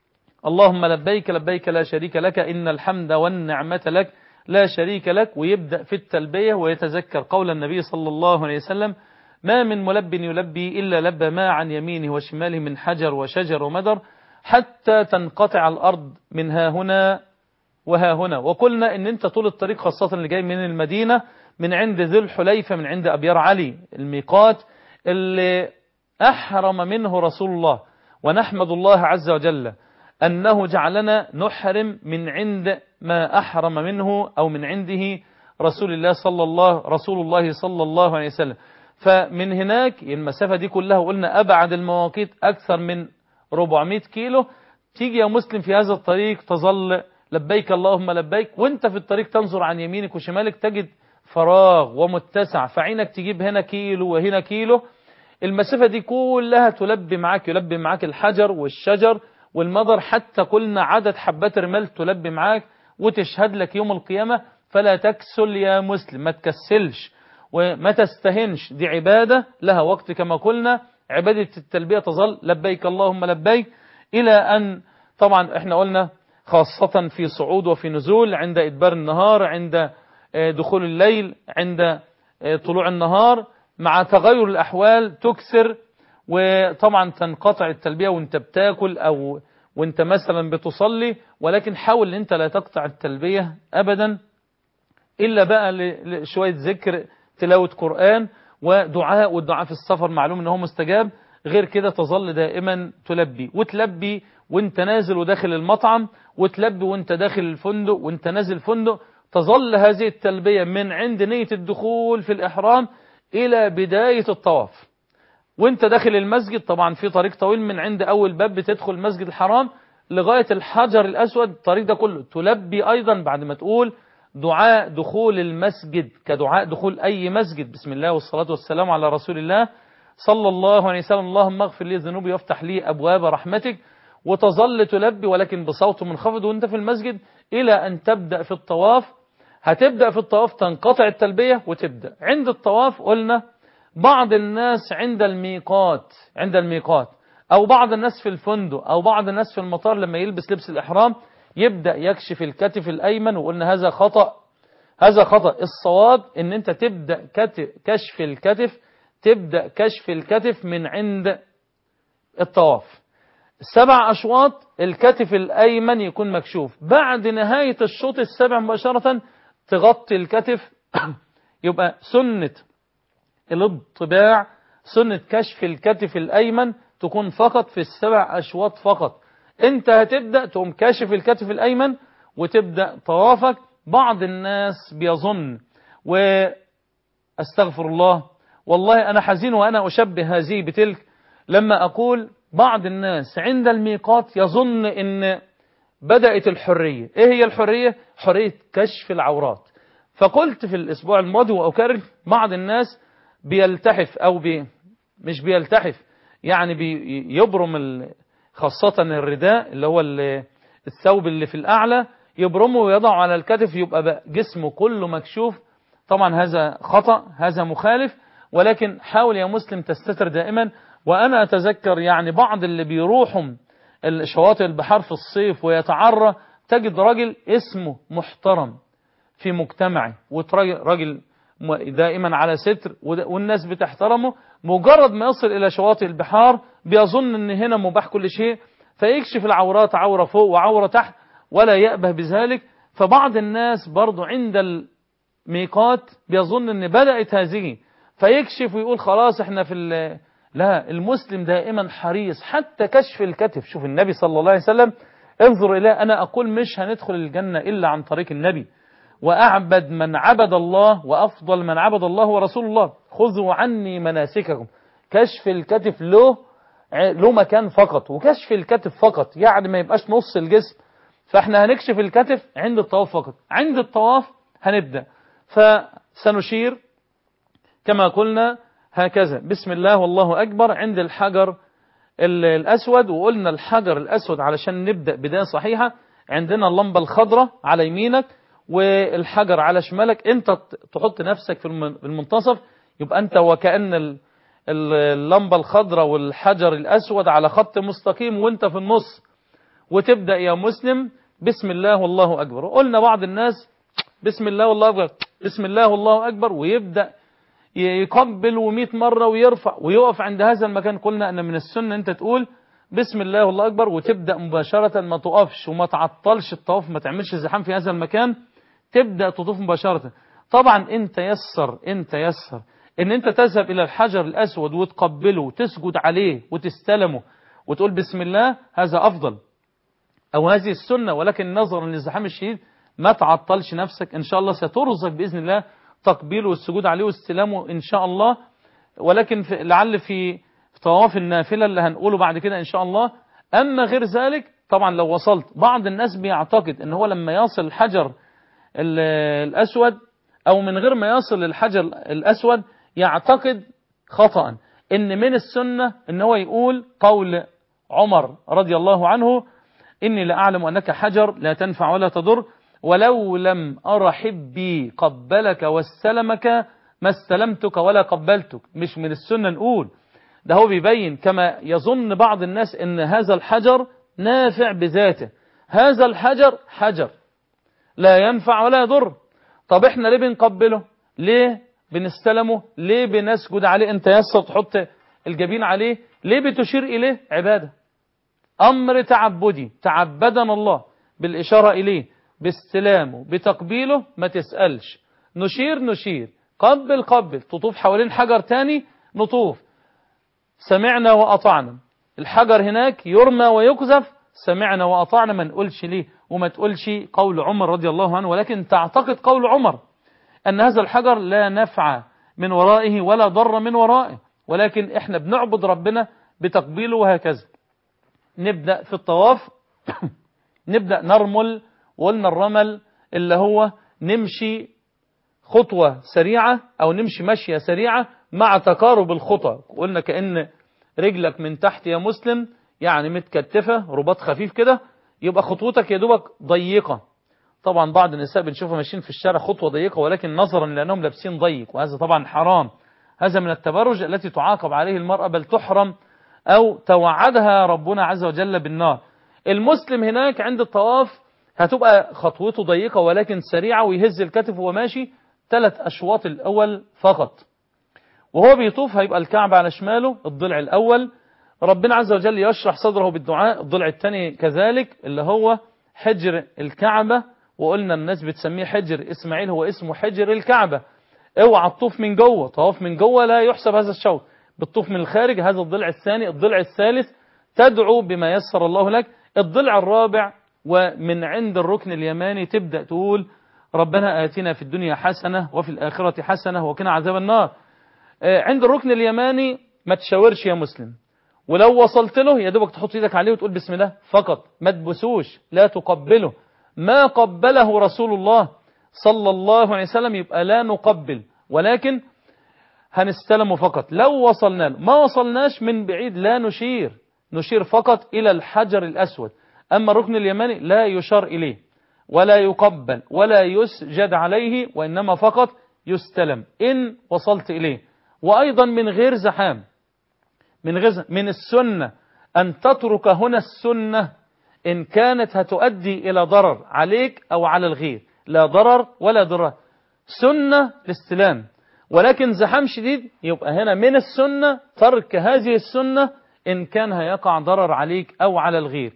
اللهم لبيك لبيك لا شريك لك إن الحمد والنعمة لك لا شريك لك. ويبدأ في التلبية ويتذكر قول النبي صلى الله عليه وسلم ما من ملب يلبي إلا لبى ما عن يمينه وشماله من حجر وشجر ومدر حتى تنقطع الأرض من ها هنا وها هنا. وقلنا إن أنت طول الطريق، خاصة اللي جاي من المدينة من عند ذي الحليفة، من عند أبيار علي الميقات اللي أحرم منه رسول الله، ونحمد الله عز وجل أنه جعلنا نحرم من عند ما أحرم منه أو من عنده رسول الله صلى الله رسول الله صلى الله عليه وسلم. فمن هناك المسافة دي كلها، وقلنا أبعد المواقيت أكثر من أربعمائة كيلو، تيجي يا مسلم في هذا الطريق تظل لبيك اللهم لبيك، وانت في الطريق تنظر عن يمينك وشمالك تجد فراغ ومتسع، فعينك تجيب هنا كيلو وهنا كيلو. المسافة دي كلها تلبي معاك، يلبي معاك الحجر والشجر والمضر، حتى قلنا عدد حبات الرمال تلبي معاك وتشهد لك يوم القيامة. فلا تكسل يا مسلم، ما تكسلش وما تستهنش، دي عبادة لها وقت كما قلنا. عبادة التلبية تظل لبيك اللهم لبيك إلى أن طبعا احنا قلنا خاصة في صعود وفي نزول، عند إدبار النهار، عند دخول الليل، عند طلوع النهار، مع تغير الأحوال تكسر، وطبعا تنقطع التلبية وانت بتاكل أو وانت مثلا بتصلي. ولكن حاول ان انت لا تقطع التلبية أبدا، إلا بقى لشوية ذكر، تلاوة قرآن ودعاء، والدعاء في السفر معلوم انه مستجاب. غير كده تظل دائما تلبي، وتلبي وانت نازل وداخل المطعم، وتلبي وانت داخل الفندق وانت نازل الفندق. تظل هذه التلبية من عند نية الدخول في الإحرام إلى بداية الطواف. وانت داخل المسجد، طبعا في طريق طويل من عند أول باب بتدخل المسجد الحرام لغاية الحجر الأسود، الطريق ده كله تلبي أيضا بعد ما تقول دعاء دخول المسجد كدعاء دخول أي مسجد، بسم الله والصلاة والسلام على رسول الله صلى الله عليه وسلم، اللهم اغفر لي ذنوبي وافتح لي أبواب رحمتك. وتظل تلبي ولكن بصوت منخفض وانت في المسجد إلى أن تبدأ في الطواف. هتبدأ في الطواف تنقطع التلبية وتبدأ عند الطواف. قلنا بعض الناس عند الميقات عند الميقات أو بعض الناس في الفندق أو بعض الناس في المطار لما يلبس لبس الإحرام يبدأ يكشف الكتف الأيمن، وقلنا هذا خطأ هذا خطأ الصواب ان انت تبدأ كشف الكتف تبدأ كشف الكتف من عند الطواف. سبع أشواط الكتف الأيمن يكون مكشوف، بعد نهاية الشوط السابع مباشرة تغطي الكتف. يبقى سنة الانطباع سنة كشف الكتف الأيمن تكون فقط في السبع أشواط فقط. أنت هتبدأ تقوم كاشف الكتف الأيمن وتبدأ طوافك. بعض الناس بيظن، وأستغفر الله والله أنا حزين وأنا أشبه هذه بتلك لما أقول بعض الناس عند الميقات يظن أن بدأت الحرية. إيه هي الحرية؟ حرية كشف العورات. فقلت في الأسبوع الماضي وأكرر، بعض الناس بيلتحف أو بي مش بيلتحف يعني بيبرم خاصة الرداء اللي هو الثوب اللي في الأعلى، يبرمه ويضعه على الكتف يبقى جسمه كله مكشوف. طبعا هذا خطأ، هذا مخالف، ولكن حاول يا مسلم تستتر دائما. وأنا أتذكر يعني بعض اللي بيروحوا شواطئ البحر في الصيف ويتعرى، تجد راجل اسمه محترم في مجتمعه وراجل دائما على ستر والناس بتحترمه، مجرد ما يصل إلى شواطئ البحار بيظن أن هنا مباح كل شيء، فيكشف العورات، عورة فوق وعورة تحت، ولا يأبه بذلك. فبعض الناس برضو عند الميقات بيظن أن بدأت هذه فيكشف ويقول خلاص احنا في ال لا، المسلم دائما حريص حتى كشف الكتف. شوف النبي صلى الله عليه وسلم، انظر إليه. أنا أقول مش هندخل الجنة إلا عن طريق النبي، وأعبد من عبد الله وأفضل من عبد الله ورسول الله. خذوا عني مناسككم. كشف الكتف له له مكان فقط، وكشف الكتف فقط يعني ما يبقاش نص الجسم. فاحنا هنكشف الكتف عند الطواف فقط. عند الطواف هنبدأ، فسنشير كما قلنا هكذا بسم الله والله أكبر عند الحجر الأسود. وقلنا الحجر الأسود علشان نبدأ بداية صحيحة، عندنا اللمبة الخضراء على يمينك والحجر على شمالك، انت تحط نفسك في المنتصف، يبقى انت وكأن اللمبة الخضراء والحجر الأسود على خط مستقيم وانت في النص. وتبدأ يا مسلم بسم الله والله أكبر. قلنا بعض الناس بسم الله والله أكبر، بسم الله والله أكبر، ويبدأ يقبل ومئة مرة ويرفع ويقف عند هذا المكان. قلنا أن من السنة أنت تقول بسم الله والله أكبر وتبدأ مباشرة، ما تقفش وما تعطلش الطواف، ما تعملش زحام في هذا المكان، تبدأ تطوف مباشرة. طبعا أنت يسر أنت يسر أن أنت تذهب إلى الحجر الأسود وتقبله وتسجد عليه وتستلمه وتقول بسم الله، هذا أفضل أو هذه السنة. ولكن نظرا للزحام الشديد ما تعطلش نفسك، إن شاء الله سترزق بإذن الله تقبيله والسجود عليه واستلامه إن شاء الله. ولكن في لعل في طواف النافلة اللي هنقوله بعد كده إن شاء الله. أما غير ذلك طبعا لو وصلت، بعض الناس بيعتقد أن هو لما يصل الحجر الأسود أو من غير ما يصل للحجر الأسود يعتقد خطأ أن من السنة أن هو يقول قول عمر رضي الله عنه إني لأعلم أنك حجر لا تنفع ولا تضر، ولو لم أرى حبي قبلك واستلمك ما استلمتك ولا قبلتك. مش من السنة نقول ده، هو بيبين كما يظن بعض الناس ان هذا الحجر نافع بذاته. هذا الحجر حجر لا ينفع ولا يضر. طب احنا ليه بنقبله؟ ليه بنستلمه؟ ليه بنسجد عليه؟ انت يسر تحط الجبين عليه ليه؟ بتشير اليه عبادة، امر تعبدي، تعبدنا الله بالاشارة اليه، باستلامه، بتقبيله. ما تسألش، نشير نشير، قبل قبل، تطوف حوالين حجر تاني نطوف، سمعنا وأطعنا. الحجر هناك يرمى ويقذف، سمعنا وأطعنا، ما نقولش ليه وما تقولش قول عمر رضي الله عنه، ولكن تعتقد قول عمر أن هذا الحجر لا نفع من ورائه ولا ضر من ورائه، ولكن احنا بنعبد ربنا بتقبيله. وهكذا نبدأ في الطواف نبدأ نرمل. وقلنا الرمل اللي هو نمشي خطوة سريعة أو نمشي مشية سريعة مع تقارب الخطى. قلنا كأن رجلك من تحت يا مسلم يعني متكتفة رباط خفيف كده، يبقى خطوتك يا دوبك ضيقة. طبعا بعض النساء بنشوفها ماشيين في الشارع خطوة ضيقة، ولكن نظرا لأنهم لابسين ضيق، وهذا طبعا حرام. هذا من التبرج التي تعاقب عليه المرأة، بل تحرم أو توعدها ربنا عز وجل بالنار. المسلم هناك عند الطواف هتبقى خطوته ضيقة ولكن سريعة، ويهز الكتف وهو ماشي ثلاث أشواط الأول فقط. وهو بيطوف هيبقى الكعبة على شماله، الضلع الأول ربنا عز وجل يشرح صدره بالدعاء، الضلع الثاني كذلك اللي هو حجر الكعبة. وقلنا الناس بتسميه حجر إسماعيل، هو اسمه حجر الكعبة. اوعى تطوف من جوه، طواف من جوه لا يحسب هذا الشوط. بتطوف من الخارج، هذا الضلع الثاني. الضلع الثالث تدعو بما يسر الله لك. الضلع الرابع ومن عند الركن اليماني تبدأ تقول ربنا آتنا في الدنيا حسنة وفي الآخرة حسنة وقنا عذاب النار. عند الركن اليماني ما تشاورش يا مسلم، ولو وصلت له يا دوبك تحط ايدك عليه وتقول بسم الله فقط، ما تبسوش، لا تقبله. ما قبله رسول الله صلى الله عليه وسلم يبقى لا نقبل، ولكن هنستلمه فقط. لو وصلنا له، ما وصلناش من بعيد لا نشير، نشير فقط إلى الحجر الأسود. أما الركن اليماني لا يشار إليه ولا يقبل ولا يسجد عليه، وإنما فقط يستلم إن وصلت إليه. وأيضا من غير زحام، من غير زحام. من السنة أن تترك هنا السنة إن كانت هتؤدي إلى ضرر عليك أو على الغير، لا ضرر ولا ضرر، سنة الاستلام. ولكن زحام شديد يبقى هنا من السنة ترك هذه السنة إن كان هيقع ضرر عليك أو على الغير.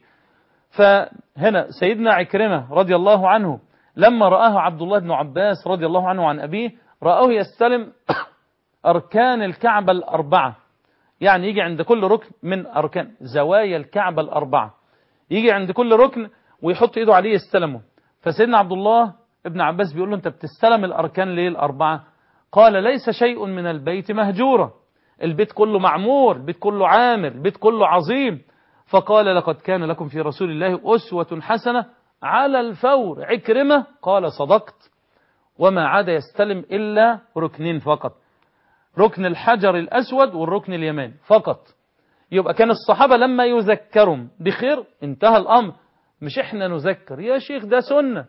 فهنا سيدنا عكرمة رضي الله عنه لما رآه عبد الله بن عباس رضي الله عنه عن أبيه، رآه يستلم أركان الكعبة الأربعة، يعني يجي عند كل ركن من أركان زوايا الكعبة الأربعة، يجي عند كل ركن ويحط إيده عليه يستلمه. فسيدنا عبد الله ابن عباس بيقول له أنت بتستلم الأركان ليه الأربعة؟ قال ليس شيء من البيت مهجورا، البيت كله معمور، البيت كله عامر، البيت كله عظيم. فقال لقد كان لكم في رسول الله أسوة حسنة على الفور. عكرمة قال صدقت، وما عاد يستلم إلا ركنين فقط، ركن الحجر الأسود والركن اليماني فقط. يبقى كان الصحابة لما يذكرهم بخير انتهى الأمر، مش احنا نذكر يا شيخ ده سنة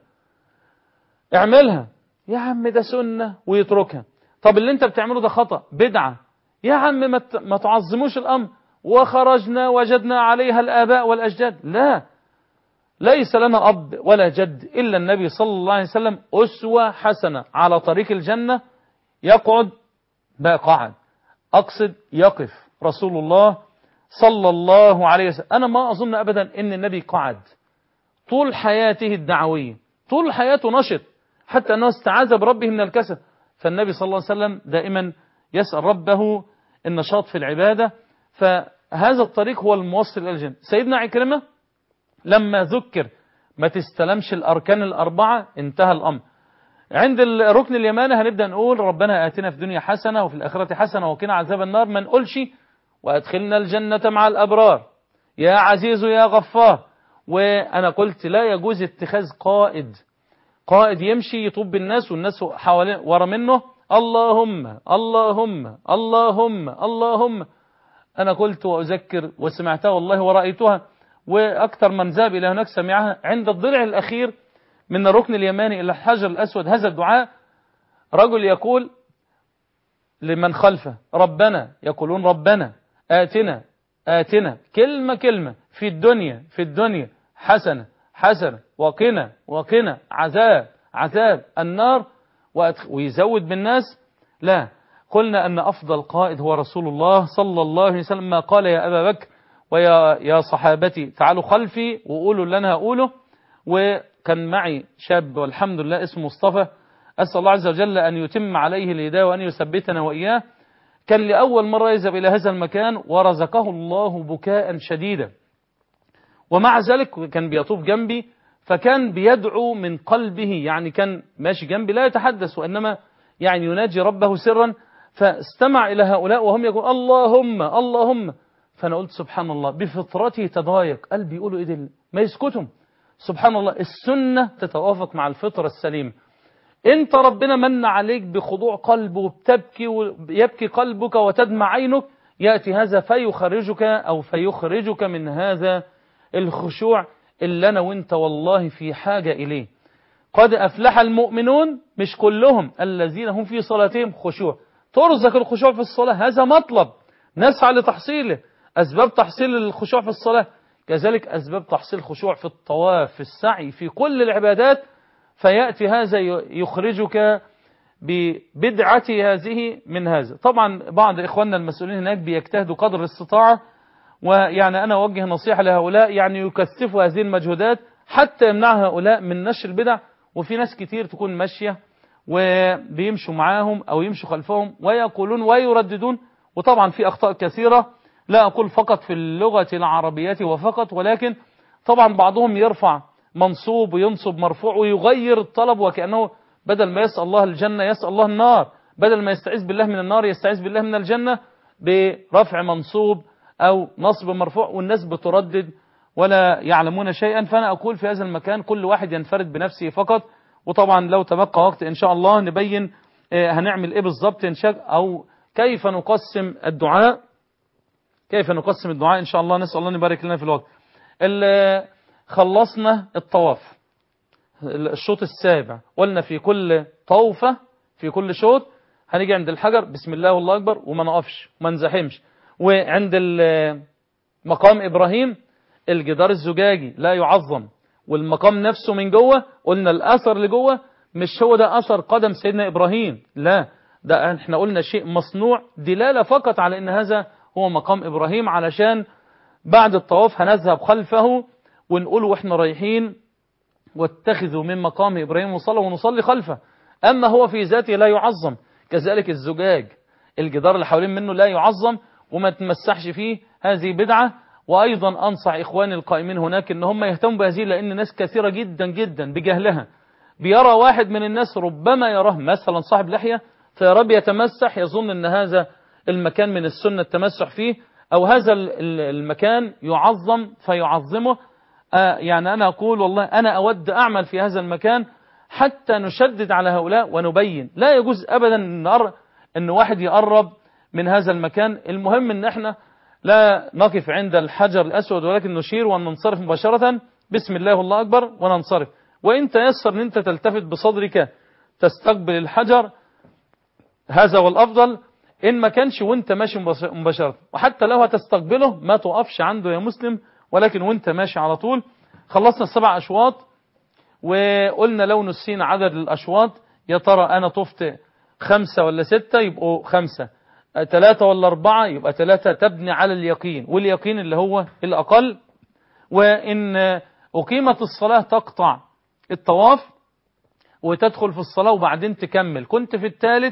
اعملها، يا عم ده سنة ويتركها. طب اللي انت بتعمله ده خطأ بدعة، يا عم ما تعظموش الأمر، وخرجنا وجدنا عليها الآباء والأجداد. لا، ليس لنا أب ولا جد إلا النبي صلى الله عليه وسلم أسوة حسنة على طريق الجنة. يقعد بقى قعد، أقصد يقف رسول الله صلى الله عليه وسلم. أنا ما أظن أبدا أن النبي قعد طول حياته الدعوية، طول حياته نشط، حتى أنه استعاذ بربه من الكسل. فالنبي صلى الله عليه وسلم دائما يسأل ربه النشاط في العبادة، فهذا الطريق هو الموصل إلى الجنة. سيدنا عكرمة لما ذكر ما تستلمش الأركان الأربعة انتهى الأمر. عند الركن اليماني هنبدأ نقول ربنا آتنا في الدنيا حسنة وفي الآخرة حسنة وقنا عذاب النار، ما نقولش وأدخلنا الجنة مع الأبرار يا عزيز يا غفار. وأنا قلت لا يجوز اتخاذ قائد قائد يمشي يطوب بالناس والناس حوالين ورا منه اللهم اللهم اللهم اللهم. أنا قلت وأذكر وسمعتها والله ورأيتها، وأكثر من ذهب إلى هناك سمعها عند الضلع الأخير من الركن اليماني إلى الحجر الأسود. هذا الدعاء رجل يقول لمن خلفه ربنا، يقولون ربنا آتنا آتنا كلمة كلمة في الدنيا في الدنيا حسنة حسنة وقنا وقنا عذاب عذاب النار، ويزود بالناس. لا، قلنا أن أفضل قائد هو رسول الله صلى الله عليه وسلم، ما قال يا أبا بكر ويا يا صحابتي تعالوا خلفي وقولوا اللي أنا هقوله. وكان معي شاب والحمد لله اسمه مصطفى، أسأل الله عز وجل أن يتم عليه الهداية وأن يثبتنا وإياه. كان لأول مرة يذهب إلى هذا المكان ورزقه الله بكاء شديدا، ومع ذلك كان بيطوف جنبي، فكان بيدعو من قلبه، يعني كان ماشي جنبي لا يتحدث وإنما يعني يناجي ربه سرا. فاستمع إلى هؤلاء وهم يقول اللهم اللهم. فأنا قلت سبحان الله، بفطرته تضايق، قلبي يقولوا إيه ده ما يسكتهم. سبحان الله، السنة تتوافق مع الفطرة السليمة. انت ربنا من عليك بخضوع قلب وبتبكي ويبكي قلبك وتدمع عينك، يأتي هذا فيخرجك أو فيخرجك من هذا الخشوع اللي أنا وانت والله في حاجة إليه. قد أفلح المؤمنون، مش كلهم، الذين هم في صلاتهم خشوع. ترزق الخشوع في الصلاة، هذا مطلب نسعى لتحصيله. أسباب تحصيل الخشوع في الصلاة، كذلك أسباب تحصيل الخشوع في الطواف في السعي في كل العبادات. فيأتي هذا يخرجك ببدعة هذه من هذا. طبعا بعض إخواننا المسؤولين هناك بيجتهدوا قدر الاستطاعة، ويعني أنا أوجه نصيحة لهؤلاء يعني يكثفوا هذه المجهودات حتى يمنع هؤلاء من نشر البدع. وفي ناس كتير تكون ماشية وبيمشوا معاهم أو يمشوا خلفهم ويقولون ويرددون وطبعا في أخطاء كثيرة، لا أقول فقط في اللغة العربية وفقط، ولكن طبعا بعضهم يرفع منصوب وينصب مرفوع ويغير الطلب، وكأنه بدل ما يسأل الله الجنة يسأل الله النار، بدل ما يستعيذ بالله من النار يستعيذ بالله من الجنة، برفع منصوب أو نصب مرفوع، والناس بتردد ولا يعلمون شيئا. فأنا أقول في هذا المكان كل واحد ينفرد بنفسه فقط، وطبعا لو تبقى وقت إن شاء الله نبين هنعمل إيه بالضبط إن شاء، أو كيف نقسم الدعاء كيف نقسم الدعاء إن شاء الله. نسأل الله نبارك لنا في الوقت. خلصنا الطواف الشوط السابع، قلنا في كل طوفة في كل شوط هنيجي عند الحجر بسم الله والله أكبر وما نقفش وما نزحمش. وعند مقام إبراهيم الجدار الزجاجي لا يعظم، والمقام نفسه من جوه قلنا الأثر اللي جوه مش هو ده أثر قدم سيدنا إبراهيم، لا ده احنا قلنا شيء مصنوع دلالة فقط على ان هذا هو مقام إبراهيم، علشان بعد الطواف هنذهب خلفه ونقول واحنا رايحين واتخذوا من مقام إبراهيم مصلى ونصلي خلفه. أما هو في ذاته لا يعظم، كذلك الزجاج الجدار اللي حوالين منه لا يعظم وما تمسحش فيه، هذه بدعة. وأيضا أنصح إخواني القائمين هناك إن هم يهتموا بهذه، لأن ناس كثيرة جدا جدا بجهلها بيرى واحد من الناس ربما يراه مثلا صاحب لحية فيرى بيتمسح، يظن أن هذا المكان من السنة التمسح فيه، أو هذا المكان يعظم فيعظمه. آه يعني أنا أقول والله أنا أود أعمل في هذا المكان حتى نشدد على هؤلاء ونبين لا يجوز أبدا أن واحد يقرب من هذا المكان. المهم أن احنا لا نقف عند الحجر الأسود، ولكن نشير وننصرف مباشرة بسم الله والله أكبر وننصرف. وإن تيسر أن أنت تلتفت بصدرك تستقبل الحجر هذا والأفضل، إن ما كانش وانت ماشي مباشرة، وحتى لو هتستقبله ما توقفش عنده يا مسلم، ولكن وانت ماشي على طول. خلصنا السبع أشواط، وقلنا لو نسينا عدد الأشواط يا ترى أنا طفت خمسة ولا ستة يبقوا خمسة، ثلاثة ولا أربعة يبقى ثلاثة، تبني على اليقين، واليقين اللي هو الأقل. وإن أقيمت الصلاة تقطع الطواف وتدخل في الصلاة وبعدين تكمل، كنت في الثالث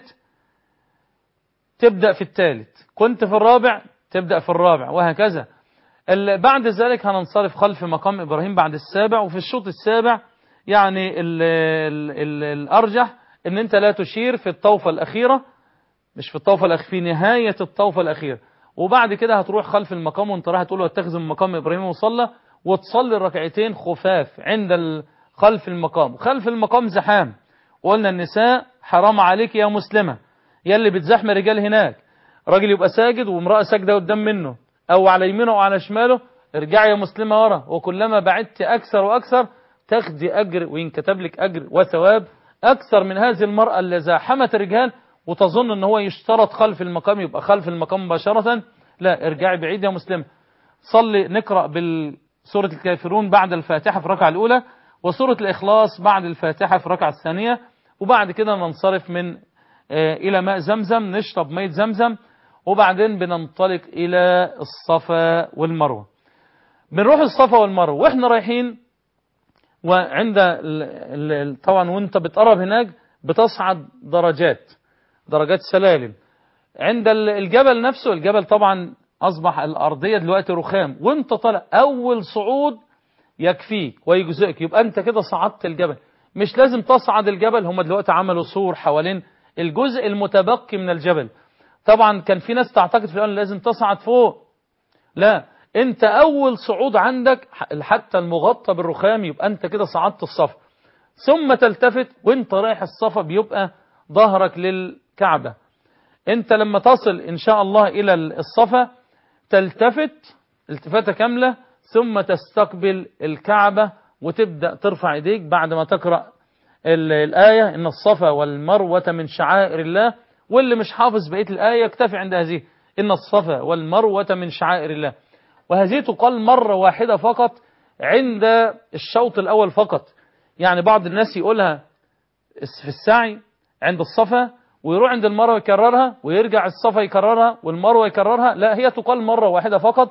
تبدأ في الثالث، كنت في الرابع تبدأ في الرابع، وهكذا. بعد ذلك هننصرف خلف مقام إبراهيم بعد السابع. وفي الشوط السابع يعني ال ال ال الأرجح ان انت لا تشير في الطوفة الأخيرة، مش في الطوفة الأخيرة، في نهاية الطوفة الأخيرة. وبعد كده هتروح خلف المقام وانت راح تقول له اتخذ من مقام إبراهيم مصلى، وتصلي الركعتين خفاف عند خلف المقام. خلف المقام زحام، وقلنا النساء حرام عليك يا مسلمة يلي بتزحم رجال هناك، راجل يبقى ساجد وامرأة ساجدة قدام منه او على يمينه او على شماله، ارجعي يا مسلمة ورا، وكلما بعدت اكثر واكثر تاخدي اجر وينكتب لك اجر وثواب اكثر من هذه المرأة اللي زاحمت الرجال وتظن ان هو يشترط خلف المقام يبقى خلف المقام مباشرة. لا، ارجعي بعيد يا مسلمة. صلي نقرأ بالسورة الكافرون بعد الفاتحة في الركعة الاولى، وسورة الاخلاص بعد الفاتحة في الركعة الثانية، وبعد كده ننصرف من إلى ماء زمزم نشرب ماء زمزم، وبعدين بننطلق إلى الصفا والمروة. بنروح الصفا والمروة وإحنا رايحين، وعند طبعا وانت بتقرب هناك بتصعد درجات درجات سلالم عند الجبل نفسه. الجبل طبعا أصبح الأرضية دلوقتي رخام، وانت طالع أول صعود يكفيك ويجزئك، يبقى انت كده صعدت الجبل، مش لازم تصعد الجبل. هم دلوقتي عملوا سور حوالين الجزء المتبقي من الجبل. طبعا كان في ناس تعتقد في الأول لازم تصعد فوق، لا، انت اول صعود عندك حتى المغطى بالرخام يبقى انت كده صعدت الصفا، ثم تلتفت وانت رايح الصفا بيبقى ظهرك للكعبة. انت لما تصل ان شاء الله الى الصفا تلتفت التفاتة كاملة، ثم تستقبل الكعبة وتبدأ ترفع ايديك بعد ما تقرأ الآية إن الصفا والمروة من شعائر الله. واللي مش حافظ بقية الآية يكتفي عند هذه إن الصفا والمروة من شعائر الله، وهذه تقال مرة واحدة فقط عند الشوط الأول فقط. يعني بعض الناس يقولها في السعي عند الصفا ويروح عند المروة يكررها ويرجع الصفا يكررها والمروة يكررها، لا، هي تقال مرة واحدة فقط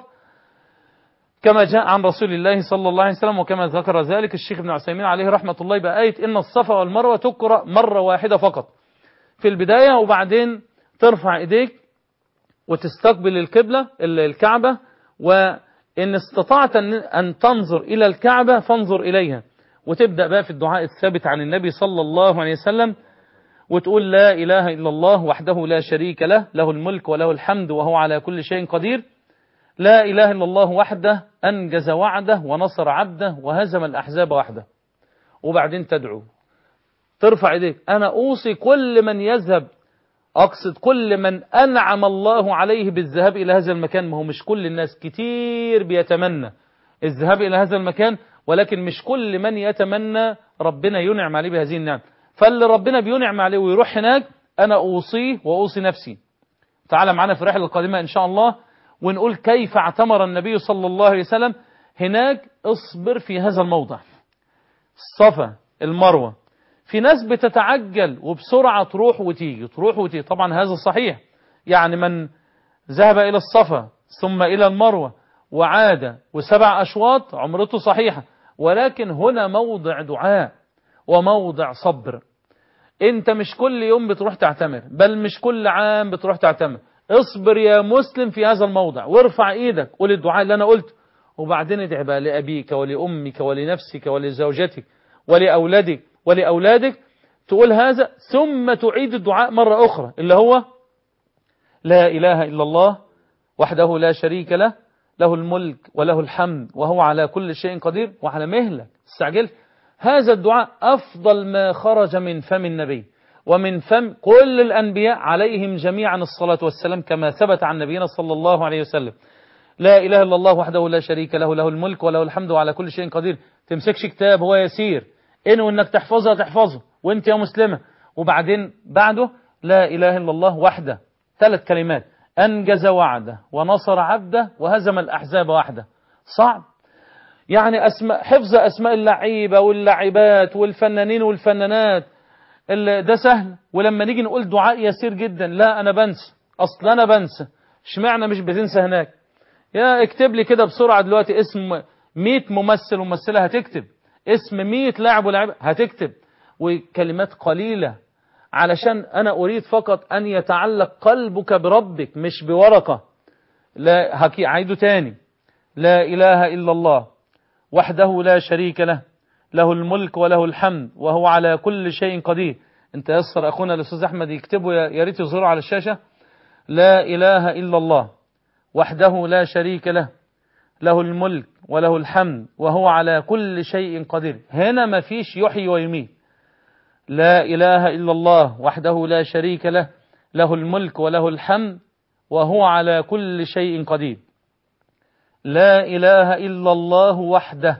كما جاء عن رسول الله صلى الله عليه وسلم، وكما ذكر ذلك الشيخ ابن عثيمين عليه رحمة الله بآية إن الصفا والمروة تقرأ مرة واحدة فقط في البداية، وبعدين ترفع إيديك وتستقبل القبلة الكعبة، وإن استطعت أن تنظر إلى الكعبة فانظر إليها، وتبدأ بقى في الدعاء الثابت عن النبي صلى الله عليه وسلم، وتقول لا إله إلا الله وحده لا شريك له، له الملك وله الحمد وهو على كل شيء قدير. لا إله إلا الله وحده أنجز وعده ونصر عبده وهزم الأحزاب وحده. وبعدين تدعو، ترفع إيديك. أنا أوصي كل من يذهب، أقصد كل من أنعم الله عليه بالذهاب إلى هذا المكان. ما هو مش كل الناس، كتير بيتمنى الذهاب إلى هذا المكان، ولكن مش كل من يتمنى ربنا ينعم عليه بهذه النعم. فاللي ربنا بينعم عليه ويروح هناك أنا أوصيه وأوصي نفسي. تعال معنا في الرحلة القادمة إن شاء الله، ونقول كيف اعتمر النبي صلى الله عليه وسلم هناك. اصبر في هذا الموضع، الصفا المروة. في ناس بتتعجل وبسرعة تروح وتيجي تروح وتيجي، طبعا هذا صحيح. يعني من ذهب إلى الصفا ثم إلى المروة وعاد وسبع أشواط عمرته صحيحة، ولكن هنا موضع دعاء وموضع صبر. انت مش كل يوم بتروح تعتمر، بل مش كل عام بتروح تعتمر. اصبر يا مسلم في هذا الموضع، وارفع ايدك قول الدعاء اللي انا قلته، وبعدين ادعي بقى لأبيك ولأمك ولنفسك ولزوجتك ولأولادك ولأولادك. تقول هذا ثم تعيد الدعاء مرة أخرى اللي هو لا إله إلا الله وحده لا شريك له، له الملك وله الحمد وهو على كل شيء قدير. وعلى مهلك استعجل. هذا الدعاء أفضل ما خرج من فم النبي ومن فم كل الأنبياء عليهم جميعا الصلاة والسلام، كما ثبت عن نبينا صلى الله عليه وسلم. لا إله إلا الله وحده لا شريك له، له الملك وله الحمد وعلى كل شيء قدير. تمسكش كتاب، هو يسير إنه إنك تحفظها تحفظه وإنت يا مسلمة. وبعدين بعده لا إله إلا الله وحده، ثلاث كلمات: أنجز وعده ونصر عبده وهزم الأحزاب وحده. صعب يعني أسماء، حفظ أسماء اللعيبة واللاعبات والفنانين والفنانات ده سهل، ولما نيجي نقول دعاء يسير جدا. لا أنا بنسى، أصلا أنا بنسى. اشمعنى مش بتنسى هناك؟ يا اكتب لي كده بسرعة دلوقتي اسم مئة ممثل وممثلة، هتكتب اسم مئة لاعب ولاعب هتكتب، وكلمات قليلة، علشان أنا أريد فقط أن يتعلق قلبك بربك مش بورقة. لا هكي عيده تاني: لا إله إلا الله وحده لا شريك له، له الملك وله الحمد وهو على كل شيء قدير. انت يسر أخونا الأستاذ أحمد يكتبه، يا ريت يظهره على الشاشة: لا إله إلا الله وحده لا شريك له، له الملك وله الحمد وهو على كل شيء قدير. هنا ما فيش يحيي ويميت. لا إله إلا الله وحده لا شريك له، له الملك وله الحمد وهو على كل شيء قدير. لا إله إلا الله وحده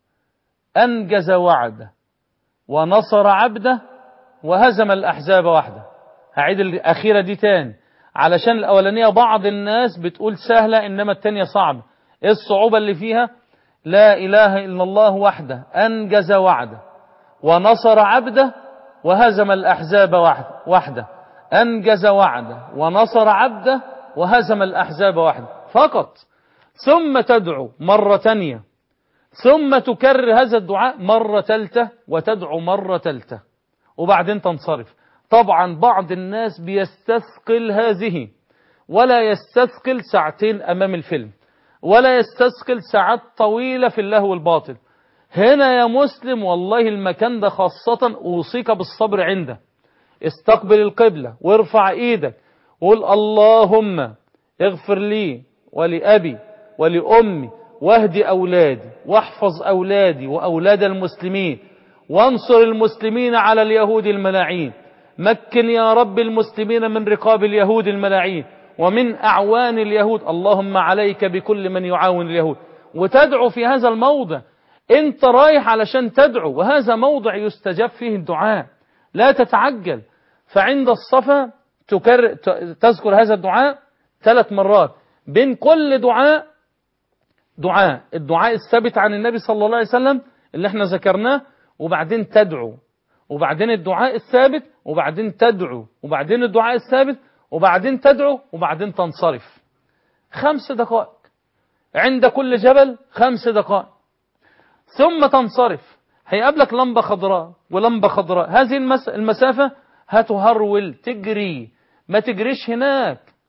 أنجز وعده ونصر عبده وهزم الأحزاب وحده. هعيد الأخيرة دي تاني، علشان الأولانية بعض الناس بتقول سهلة إنما التانية صعبة. إيه الصعوبة اللي فيها؟ لا إله إلا الله وحده أنجز وعده ونصر عبده وهزم الأحزاب وحده. أنجز وعده ونصر عبده وهزم الأحزاب وحده فقط. ثم تدعو مرة تانية، ثم تكرر هذا الدعاء مرة ثالثة، وتدعو مرة ثالثة، وبعدين تنصرف. طبعا بعض الناس بيستثقل هذه، ولا يستثقل ساعتين أمام الفيلم، ولا يستثقل ساعات طويلة في اللهو الباطل. هنا يا مسلم والله المكان ده خاصة أوصيك بالصبر عنده. استقبل القبلة وارفع ايدك وقول: اللهم اغفر لي ولأبي ولأمي واهدي أولادي واحفظ أولادي وأولاد المسلمين وانصر المسلمين على اليهود الملاعين. مكن يا رب المسلمين من رقاب اليهود الملاعين ومن أعوان اليهود. اللهم عليك بكل من يعاون اليهود. وتدعو في هذا الموضع. انت رايح علشان تدعو، وهذا موضع يستجاب فيه الدعاء. لا تتعجل. فعند الصفا تكرر تذكر هذا الدعاء ثلاث مرات. بين كل دعاء دعاء الدعاء الثابت عن النبي صلى الله عليه وسلم اللي احنا ذكرناه، وبعدين تدعو، وبعدين الدعاء الثابت، وبعدين تدعو، وبعدين الدعاء الثابت، وبعدين تدعو، وبعدين تنصرف. خمس دقائق عند كل جبل، خمس دقائق، ثم تنصرف. هيقابلك لمبة خضراء ولمبة خضراء، هذه المسافة هتهرول تجري، ما تجريش هناك.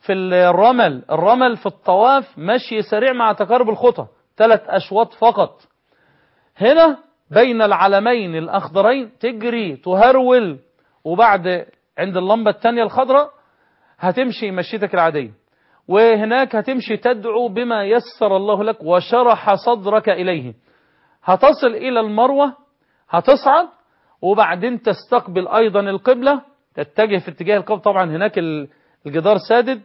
في الرمل الرمل في الطواف مشي سريع مع تقارب الخطى، ثلاث أشواط فقط. هنا بين العلمين الأخضرين تجري تهرول، وبعد عند اللمبة الثانية الخضراء هتمشي مشيتك العادية، وهناك هتمشي تدعو بما يسر الله لك وشرح صدرك إليه. هتصل إلى المروة، هتصعد، وبعدين تستقبل أيضا القبلة، تتجه في اتجاه القبلة. طبعا هناك الجدار سادد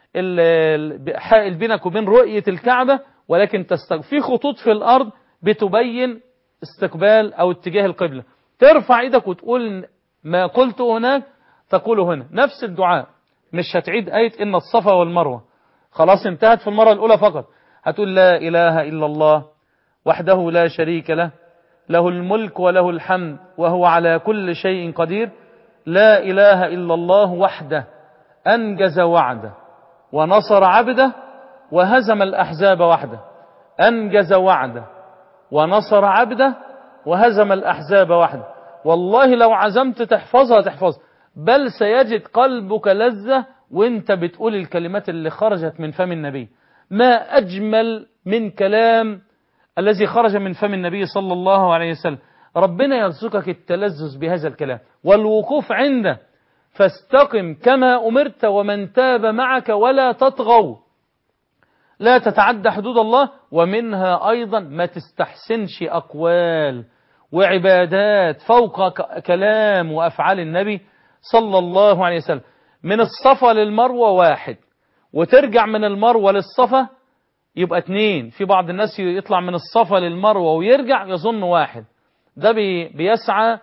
حائل بينك وبين رؤية الكعبة، ولكن تستقبل في خطوط في الأرض بتبين استقبال أو اتجاه القبلة. ترفع ايدك وتقول ما قلت هناك تقوله هنا، نفس الدعاء. مش هتعيد آية إن الصفا والمروة، خلاص انتهت في المرة الأولى فقط. هتقول لا إله إلا الله وحده لا شريك له، له الملك وله الحمد وهو على كل شيء قدير، لا إله إلا الله وحده أنجز وعده ونصر عبده وهزم الأحزاب وحده. أنجز وعده ونصر عبده وهزم الأحزاب وحده. والله لو عزمت تحفظها تحفظها، بل سيجد قلبك لذة وانت بتقول الكلمات اللي خرجت من فم النبي. ما أجمل من كلام الذي خرج من فم النبي صلى الله عليه وسلم. ربنا يرزقك التلذذ بهذا الكلام والوقوف عنده. فاستقم كما أمرت ومن تاب معك ولا تطغوا، لا تتعدى حدود الله. ومنها أيضا ما تستحسنش أقوال وعبادات فوق كلام وأفعال النبي صلى الله عليه وسلم. من الصفا للمروة واحد، وترجع من المروة للصفا يبقى اتنين. في بعض الناس يطلع من الصفا للمروة ويرجع يظن واحد، ده بي بيسعى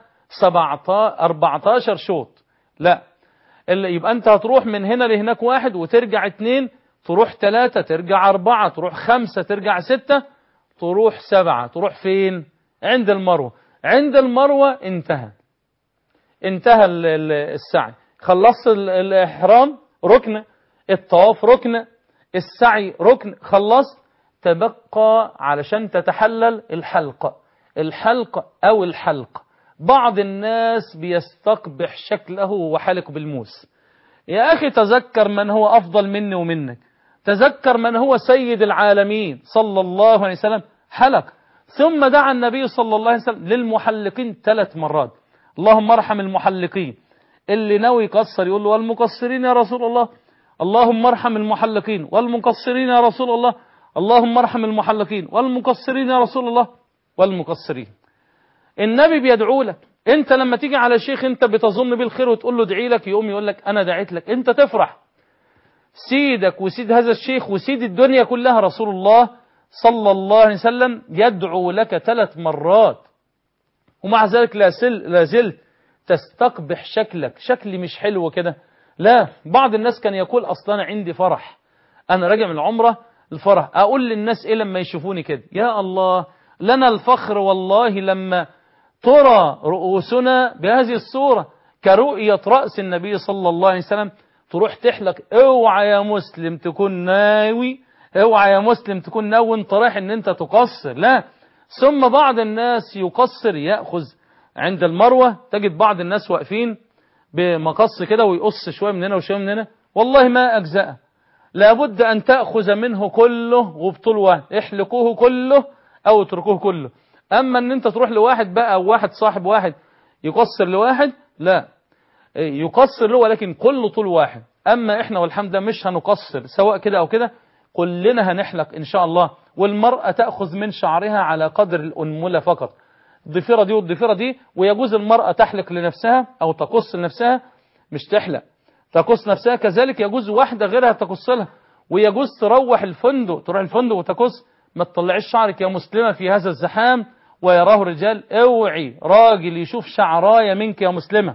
أربعتاشر شوط. لا، يبقى انت هتروح من هنا لهناك واحد، وترجع اتنين، تروح ثلاثة، ترجع أربعة، تروح خمسة، ترجع ستة، تروح سبعة. تروح فين؟ عند المروة. عند المروة انتهى انتهى السعي. خلصت الإحرام ركن، الطواف ركن، السعي ركن، خلصت. تبقى علشان تتحلل الحلق الحلق أو الحلق. بعض الناس بيستقبح شكله وحلق بالموس. يا أخي تذكر من هو أفضل مني ومنك، تذكر من هو سيد العالمين صلى الله عليه وسلم حلق. ثم دعا النبي صلى الله عليه وسلم للمحلقين ثلاث مرات. اللهم ارحم المحلقين. اللي ناوي يقصر يقول له والمقصرين يا رسول الله. اللهم ارحم المحلقين والمقصرين يا رسول الله. اللهم ارحم المحلقين والمقصرين يا رسول الله. والمقصرين. النبي بيدعو لك. انت لما تيجي على شيخ انت بتظن بالخير وتقول له ادعي لك، يقوم يقول لك انا دعيت لك، انت تفرح. سيدك وسيد هذا الشيخ وسيد الدنيا كلها رسول الله صلى الله عليه وسلم يدعو لك ثلاث مرات، ومع ذلك لا لا زلت تستقبح شكلك. شكلي مش حلو كده. لا، بعض الناس كان يقول اصلا عندي فرح، انا راجع من العمره الفرح. اقول للناس ايه لما يشوفوني كده؟ يا الله، لنا الفخر والله لما ترى رؤوسنا بهذه الصورة كرؤية رأس النبي صلى الله عليه وسلم. تروح تحلق. اوعى يا مسلم تكون ناوي، اوعى يا مسلم تكون ناوي انت رايح ان انت تقصر، لا. ثم بعض الناس يقصر، يأخذ عند المروة تجد بعض الناس واقفين بمقص كده ويقص شوية من هنا وشوية من هنا. والله ما أجزأ، لابد أن تأخذ منه كله وبطول واحد. احلقوه كله أو اتركوه كله. أما أن أنت تروح لواحد بقى أو واحد صاحب واحد يقصر لواحد، لا، يقصر له ولكن كله طول واحد. أما إحنا والحمد لله مش هنقصر سواء كده أو كده، كلنا هنحلق إن شاء الله. والمرأة تأخذ من شعرها على قدر الأنملة فقط، الضفيرة دي والضفيرة دي. ويجوز المرأة تحلق لنفسها أو تقص لنفسها، مش تحلق، تقص نفسها. كذلك يجوز واحدة غيرها تقص لها. ويجوز تروح الفندق، تروح الفندق وتقص. ما تطلعيش شعرك يا مسلمة في هذا الزحام ويراه الرجال. اوعي راجل يشوف شعراية منك يا مسلمة،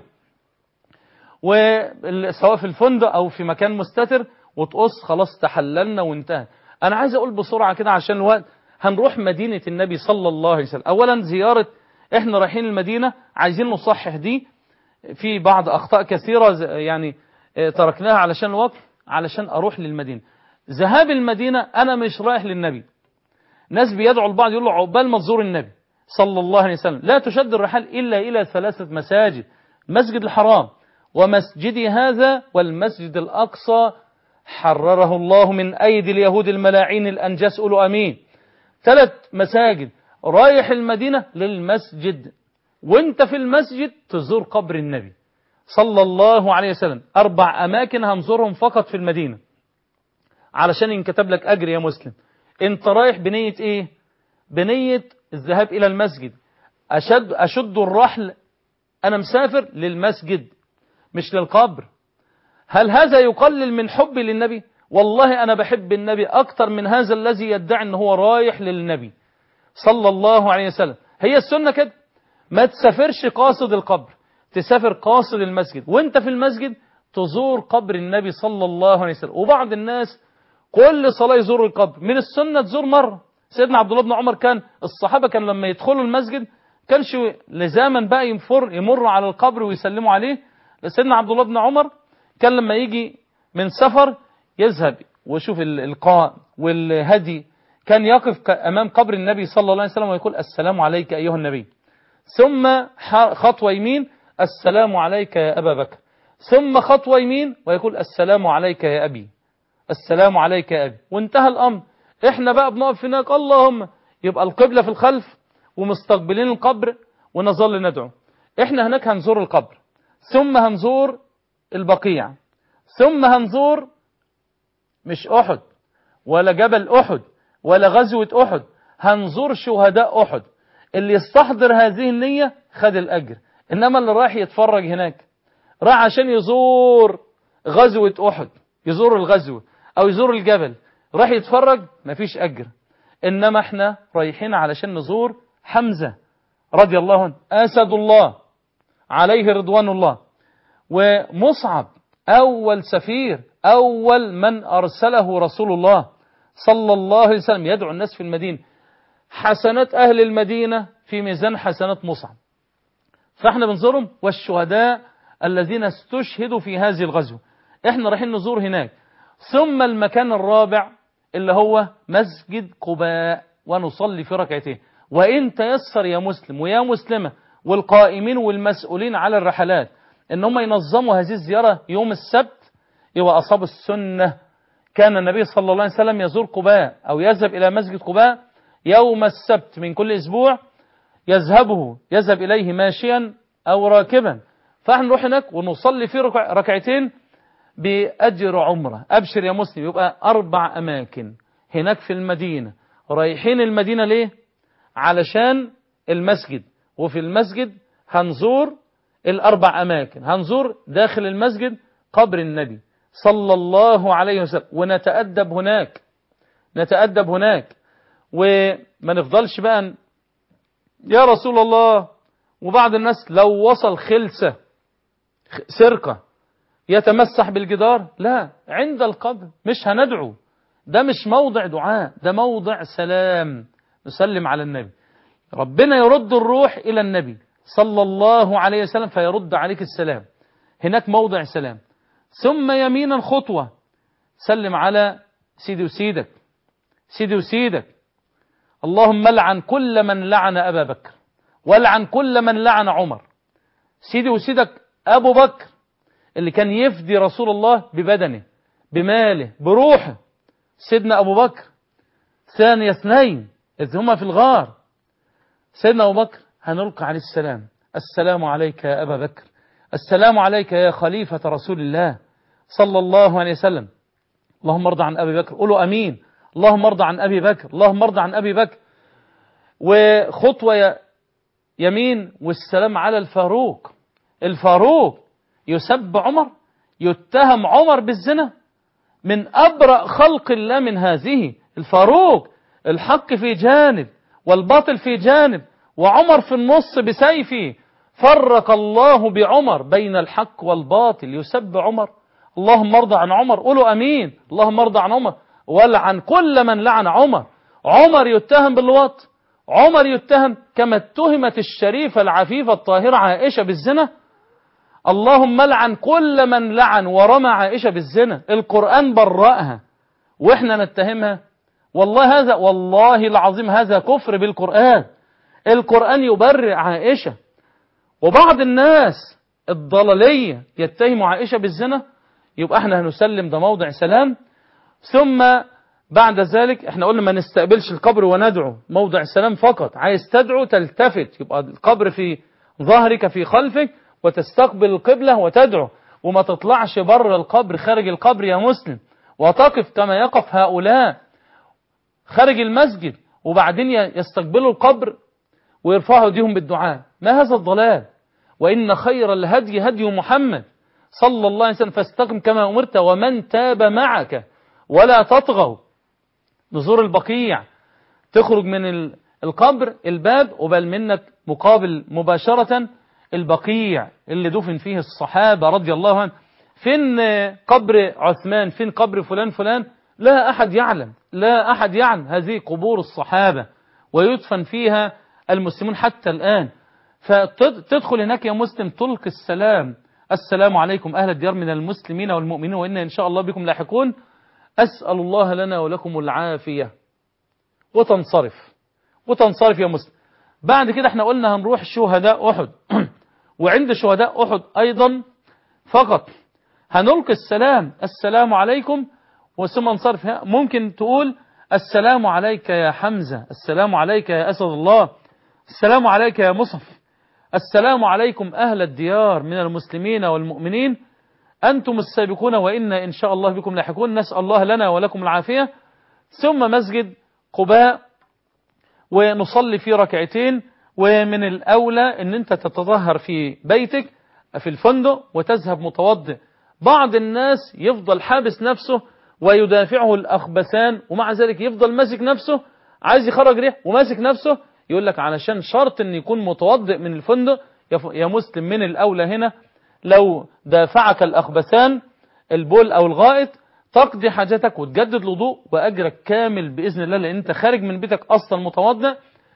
وسواء في الفندق او في مكان مستتر وتقص. خلاص تحللنا وانتهى. انا عايز اقول بسرعة كده عشان الوقت. هنروح مدينة النبي صلى الله عليه وسلم. اولا زيارة، احنا رايحين المدينة عايزين نصحح دي. في بعض اخطاء كثيرة يعني تركناها علشان الوقت، علشان اروح للمدينة. ذهاب المدينة انا مش رايح للنبي. ناس بيدعوا البعض يقول له عقبال ما تزور النبي صلى الله عليه وسلم. لا تشد الرحال إلا إلى ثلاثة مساجد: مسجد الحرام ومسجدي هذا والمسجد الأقصى، حرره الله من أيدي اليهود الملاعين الأنجاس، قولوا أمين. ثلاث مساجد، رايح المدينة للمسجد، وانت في المسجد تزور قبر النبي صلى الله عليه وسلم. أربع أماكن هنزورهم فقط في المدينة علشان ينكتب لك أجر يا مسلم. انت رايح بنية ايه؟ بنية الذهاب إلى المسجد. أشد, أشد الرحل، أنا مسافر للمسجد مش للقبر. هل هذا يقلل من حبي للنبي؟ والله أنا بحب النبي أكتر من هذا الذي يدعي أنه هو رايح للنبي صلى الله عليه وسلم. هي السنة كده، ما تسافرش قاصد القبر، تسافر قاصد المسجد، وانت في المسجد تزور قبر النبي صلى الله عليه وسلم. وبعض الناس كل صلاة يزور القبر، من السنة تزور مرة. سيدنا عبد الله بن عمر كان الصحابة كان لما يدخلوا المسجد كانش لزاما بقى يمر يمر على القبر ويسلموا عليه. سيدنا عبد الله بن عمر كان لما يجي من سفر يذهب ويشوف القاء والهدي، كان يقف أمام قبر النبي صلى الله عليه وسلم ويقول السلام عليك أيها النبي، ثم خطوة يمين السلام عليك يا أبا بكر، ثم خطوة يمين ويقول السلام عليك يا أبي، السلام عليك يا أبي، وانتهى الأمر. احنا بقى بنقف هناك اللهم، يبقى القبلة في الخلف ومستقبلين القبر ونظل ندعو. احنا هناك هنزور القبر، ثم هنزور البقيع، ثم هنزور مش أحد ولا جبل أحد ولا غزوة أحد، هنزور شهداء أحد. اللي يستحضر هذه النية خد الأجر، إنما اللي راح يتفرج هناك راح عشان يزور غزوة أحد، يزور الغزوة أو يزور الجبل، راح يتفرج مفيش أجر. إنما احنا رايحين علشان نزور حمزة رضي الله عنه أسد الله عليه رضوان الله، ومصعب أول سفير، أول من أرسله رسول الله صلى الله عليه وسلم يدعو الناس في المدينة. حسنات أهل المدينة في ميزان حسنات مصعب، فاحنا بنزورهم، والشهداء الذين استشهدوا في هذه الغزوة احنا رايحين نزور هناك. ثم المكان الرابع اللي هو مسجد قباء، ونصلي في ركعتين. وإن تيسر يا مسلم ويا مسلمة والقائمين والمسؤولين على الرحلات ان هم ينظموا هذه الزيارة يوم السبت، يبقى أصحاب السنة. كان النبي صلى الله عليه وسلم يزور قباء أو يذهب إلى مسجد قباء يوم السبت من كل أسبوع، يذهبه يذهب إليه ماشيا أو راكبا، فاحنا نروح هناك ونصلي في ركعتين بأجر عمرة. أبشر يا مسلم، يبقى أربع أماكن هناك في المدينة. رايحين المدينة ليه؟ علشان المسجد، وفي المسجد هنزور الأربع أماكن. هنزور داخل المسجد قبر النبي صلى الله عليه وسلم، ونتأدب هناك، نتأدب هناك، وما نفضلش بقى يا رسول الله. وبعض الناس لو وصل خلسة سرقة يتمسح بالجدار، لا، عند القبر مش هندعو، ده مش موضع دعاء، ده موضع سلام، نسلم على النبي. ربنا يرد الروح إلى النبي صلى الله عليه وسلم فيرد عليك السلام، هناك موضع سلام. ثم يمينا خطوة سلم على سيدي وسيدك، سيدي وسيدك، اللهم لعن كل من لعن أبا بكر، ولعن كل من لعن عمر. سيدي وسيدك أبو بكر اللي كان يفدي رسول الله ببدنه بماله بروحه، سيدنا أبو بكر ثاني اثنين إذ هما في الغار. سيدنا أبو بكر هنلقى عليه السلام، السلام عليك يا أبا بكر، السلام عليك يا خليفة رسول الله صلى الله عليه وسلم. اللهم ارضى عن أبي بكر، قولوا أمين. اللهم ارضى عن أبي بكر، اللهم ارضى عن أبي بكر. وخطوة يمين والسلام على الفاروق. الفاروق يسب عمر، يتهم عمر بالزنا، من أبرأ خلق الله من هذه. الفاروق الحق في جانب والباطل في جانب، وعمر في النص بسيفه، فرق الله بعمر بين الحق والباطل. يسب عمر، اللهم ارضى عن عمر، قولوا أمين. اللهم ارضى عن عمر ولعن كل من لعن عمر. عمر يتهم باللواط، عمر يتهم كما اتهمت الشريفة العفيفة الطاهرة عائشة بالزنا. اللهم لعن كل من لعن ورمى عائشة بالزنا. القرآن برأها واحنا نتهمها. والله هذا، والله العظيم هذا كفر بالقرآن. القرآن يبرئ عائشة. وبعض الناس الضلالية يتهموا عائشة بالزنا، يبقى احنا هنسلم، ده موضع سلام. ثم بعد ذلك احنا قلنا ما نستقبلش القبر وندعو، موضع سلام فقط. عايز تدعو تلتفت، يبقى القبر في ظهرك في خلفك، وتستقبل القبلة وتدعو، وما تطلعش بره القبر خارج القبر يا مسلم، وتقف كما يقف هؤلاء خارج المسجد، وبعدين يستقبلوا القبر ويرفعوا ايديهم بالدعاء. ما هذا الضلال؟ وإن خير الهدي هدي محمد صلى الله عليه وسلم، فاستقم كما أمرت ومن تاب معك ولا تطغوا. نزور البقيع، تخرج من القبر الباب وبل منك مقابل مباشرة البقيع اللي دفن فيه الصحابة رضي الله عنه. فين قبر عثمان؟ فين قبر فلان فلان؟ لا أحد يعلم، لا أحد يعلم. هذه قبور الصحابة ويدفن فيها المسلمون حتى الآن. فتدخل هناك يا مسلم تلقي السلام، السلام عليكم أهل الديار من المسلمين والمؤمنين وإنا إن شاء الله بكم لاحقون، أسأل الله لنا ولكم العافية، وتنصرف وتنصرف يا مسلم. بعد كده احنا قلنا هنروح شهداء أحد وعند شهداء أحد أيضا فقط هنلقي السلام، السلام عليكم، وثم انصرف. ممكن تقول السلام عليك يا حمزة، السلام عليك يا أسد الله، السلام عليك يا مصعب، السلام عليكم أهل الديار من المسلمين والمؤمنين، أنتم السابقون وإنا إن شاء الله بكم لاحقون، نسأل الله لنا ولكم العافية. ثم مسجد قباء ونصلي في ركعتين. ومن الأولى أن أنت تتطهر في بيتك في الفندق وتذهب متوضئ. بعض الناس يفضل حابس نفسه ويدافعه الأخبثان، ومع ذلك يفضل ماسك نفسه عايز يخرج ريح وماسك نفسه، يقول لك علشان شرط أن يكون متوضئ من الفندق. يا مسلم من الأولى هنا لو دافعك الأخبثان البول أو الغائط تقضي حاجتك وتجدد الوضوء وأجرك كامل بإذن الله، لأن أنت خارج من بيتك أصلا متوضئ،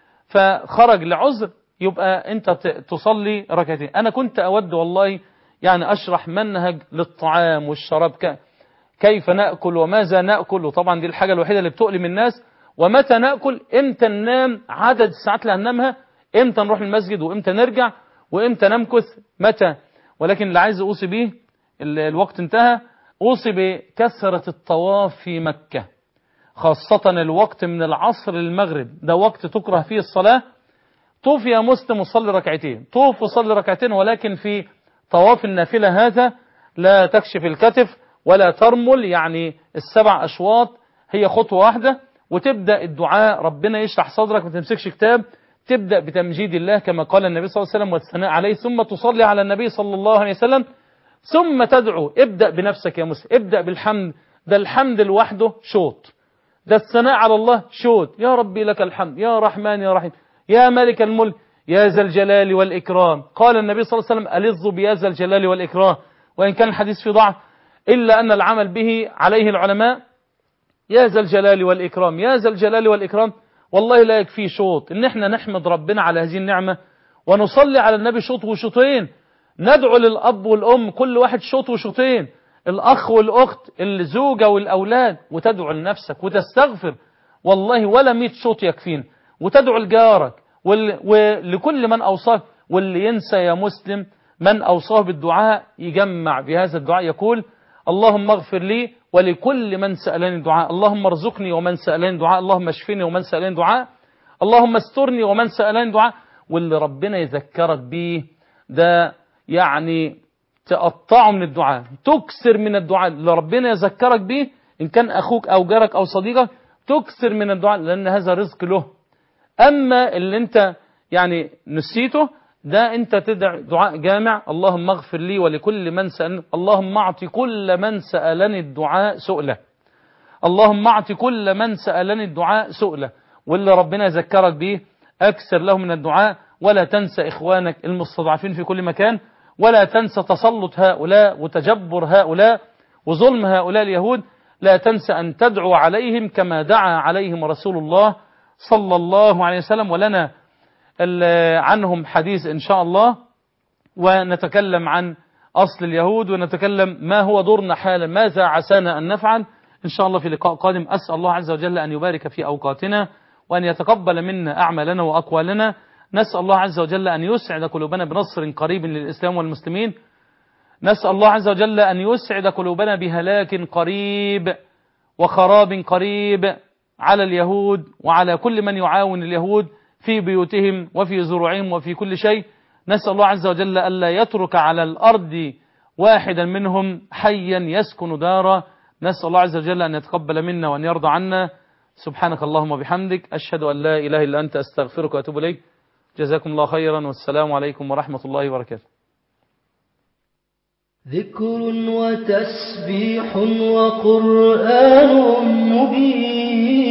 فخرج لعذر يبقى أنت تصلي ركعتين. أنا كنت أود والله يعني أشرح منهج للطعام والشراب، كيف نأكل وماذا نأكل، وطبعا دي الحاجة الوحيدة اللي بتؤلم الناس، ومتى نأكل، إمتى ننام، عدد الساعات اللي هننامها، إمتى نروح المسجد وإمتى نرجع، وإمتى نمكث متى. ولكن اللي عايز أوصي به، الوقت انتهى، أوصي بكثرة الطواف في مكة، خاصة الوقت من العصر للمغرب، ده وقت تكره فيه الصلاة. طوف يا مسلم وصلي ركعتين، طوف وصلي ركعتين، ولكن في طواف النافلة هذا لا تكشف الكتف ولا ترمل، يعني السبع أشواط هي خطوة واحدة، وتبدأ الدعاء ربنا يشرح صدرك، ما تمسكش كتاب، تبدأ بتمجيد الله كما قال النبي صلى الله عليه وسلم والثناء عليه، ثم تصلي على النبي صلى الله عليه وسلم، ثم تدعو. ابدأ بنفسك يا مسلم، ابدأ بالحمد، ده الحمد لوحده شوط، ده الثناء على الله شوط. يا ربي لك الحمد، يا رحمن يا رحيم، يا ملك الملك، يا ذا الجلال والإكرام. قال النبي صلى الله عليه وسلم ألظوا بيا ذا الجلال والإكرام، وإن كان الحديث في ضعف إلا أن العمل به عليه العلماء. يا ذا الجلال والإكرام، يا ذا الجلال والإكرام، والله لا يكفي شوط إن احنا نحمد ربنا على هذه النعمة ونصلي على النبي شوط وشوطين، ندعو للأب والأم كل واحد شوط وشوطين، الأخ والأخت، الزوجة والأولاد، وتدعو لنفسك وتستغفر، والله ولا مئة شوط يكفين، وتدعو لجارك ولكل من أوصاك. واللي ينسى يا مسلم من أوصاه بالدعاء يجمع بهذا الدعاء، يقول اللهم اغفر لي ولكل من سألني دعاء، اللهم ارزقني ومن سألني دعاء، اللهم اشفني ومن سألني دعاء، اللهم استرني ومن سألني دعاء. واللي ربنا يذكرك بيه ده يعني تقطعه من الدعاء، تكسر من الدعاء اللي ربنا يذكرك بيه، إن كان أخوك أو جارك أو صديقك، تكسر من الدعاء، لأن هذا رزق له. أما اللي أنت يعني نسيته ده أنت تدع دعاء جامع، اللهم اغفر لي ولكل من سألني، اللهم اعطي كل من سألني الدعاء سؤله، اللهم اعطي كل من سألني الدعاء سؤله. واللي ربنا يذكرك به أكثر له من الدعاء. ولا تنسى إخوانك المستضعفين في كل مكان، ولا تنسى تسلط هؤلاء وتجبر هؤلاء وظلم هؤلاء اليهود، لا تنسى أن تدعو عليهم كما دعا عليهم رسول الله صلى الله عليه وسلم. ولنا عنهم حديث إن شاء الله، ونتكلم عن أصل اليهود، ونتكلم ما هو دورنا حالا، ماذا عسانا أن نفعل إن شاء الله في لقاء قادم. أسأل الله عز وجل أن يبارك في أوقاتنا وأن يتقبل منا أعمالنا وأقوالنا. نسأل الله عز وجل أن يسعد قلوبنا بنصر قريب للإسلام والمسلمين. نسأل الله عز وجل أن يسعد قلوبنا بهلاك قريب وخراب قريب على اليهود وعلى كل من يعاون اليهود في بيوتهم وفي زروعهم وفي كل شيء. نسأل الله عز وجل ألا يترك على الأرض واحدا منهم حيا يسكن دارا. نسأل الله عز وجل أن يتقبل منا وأن يرضى عنا. سبحانك اللهم وبحمدك، أشهد أن لا إله إلا أنت، أستغفرك وأتوب إليك. جزاكم الله خيرا، والسلام عليكم ورحمة الله وبركاته. ذكر وتسبيح وقرآن مبين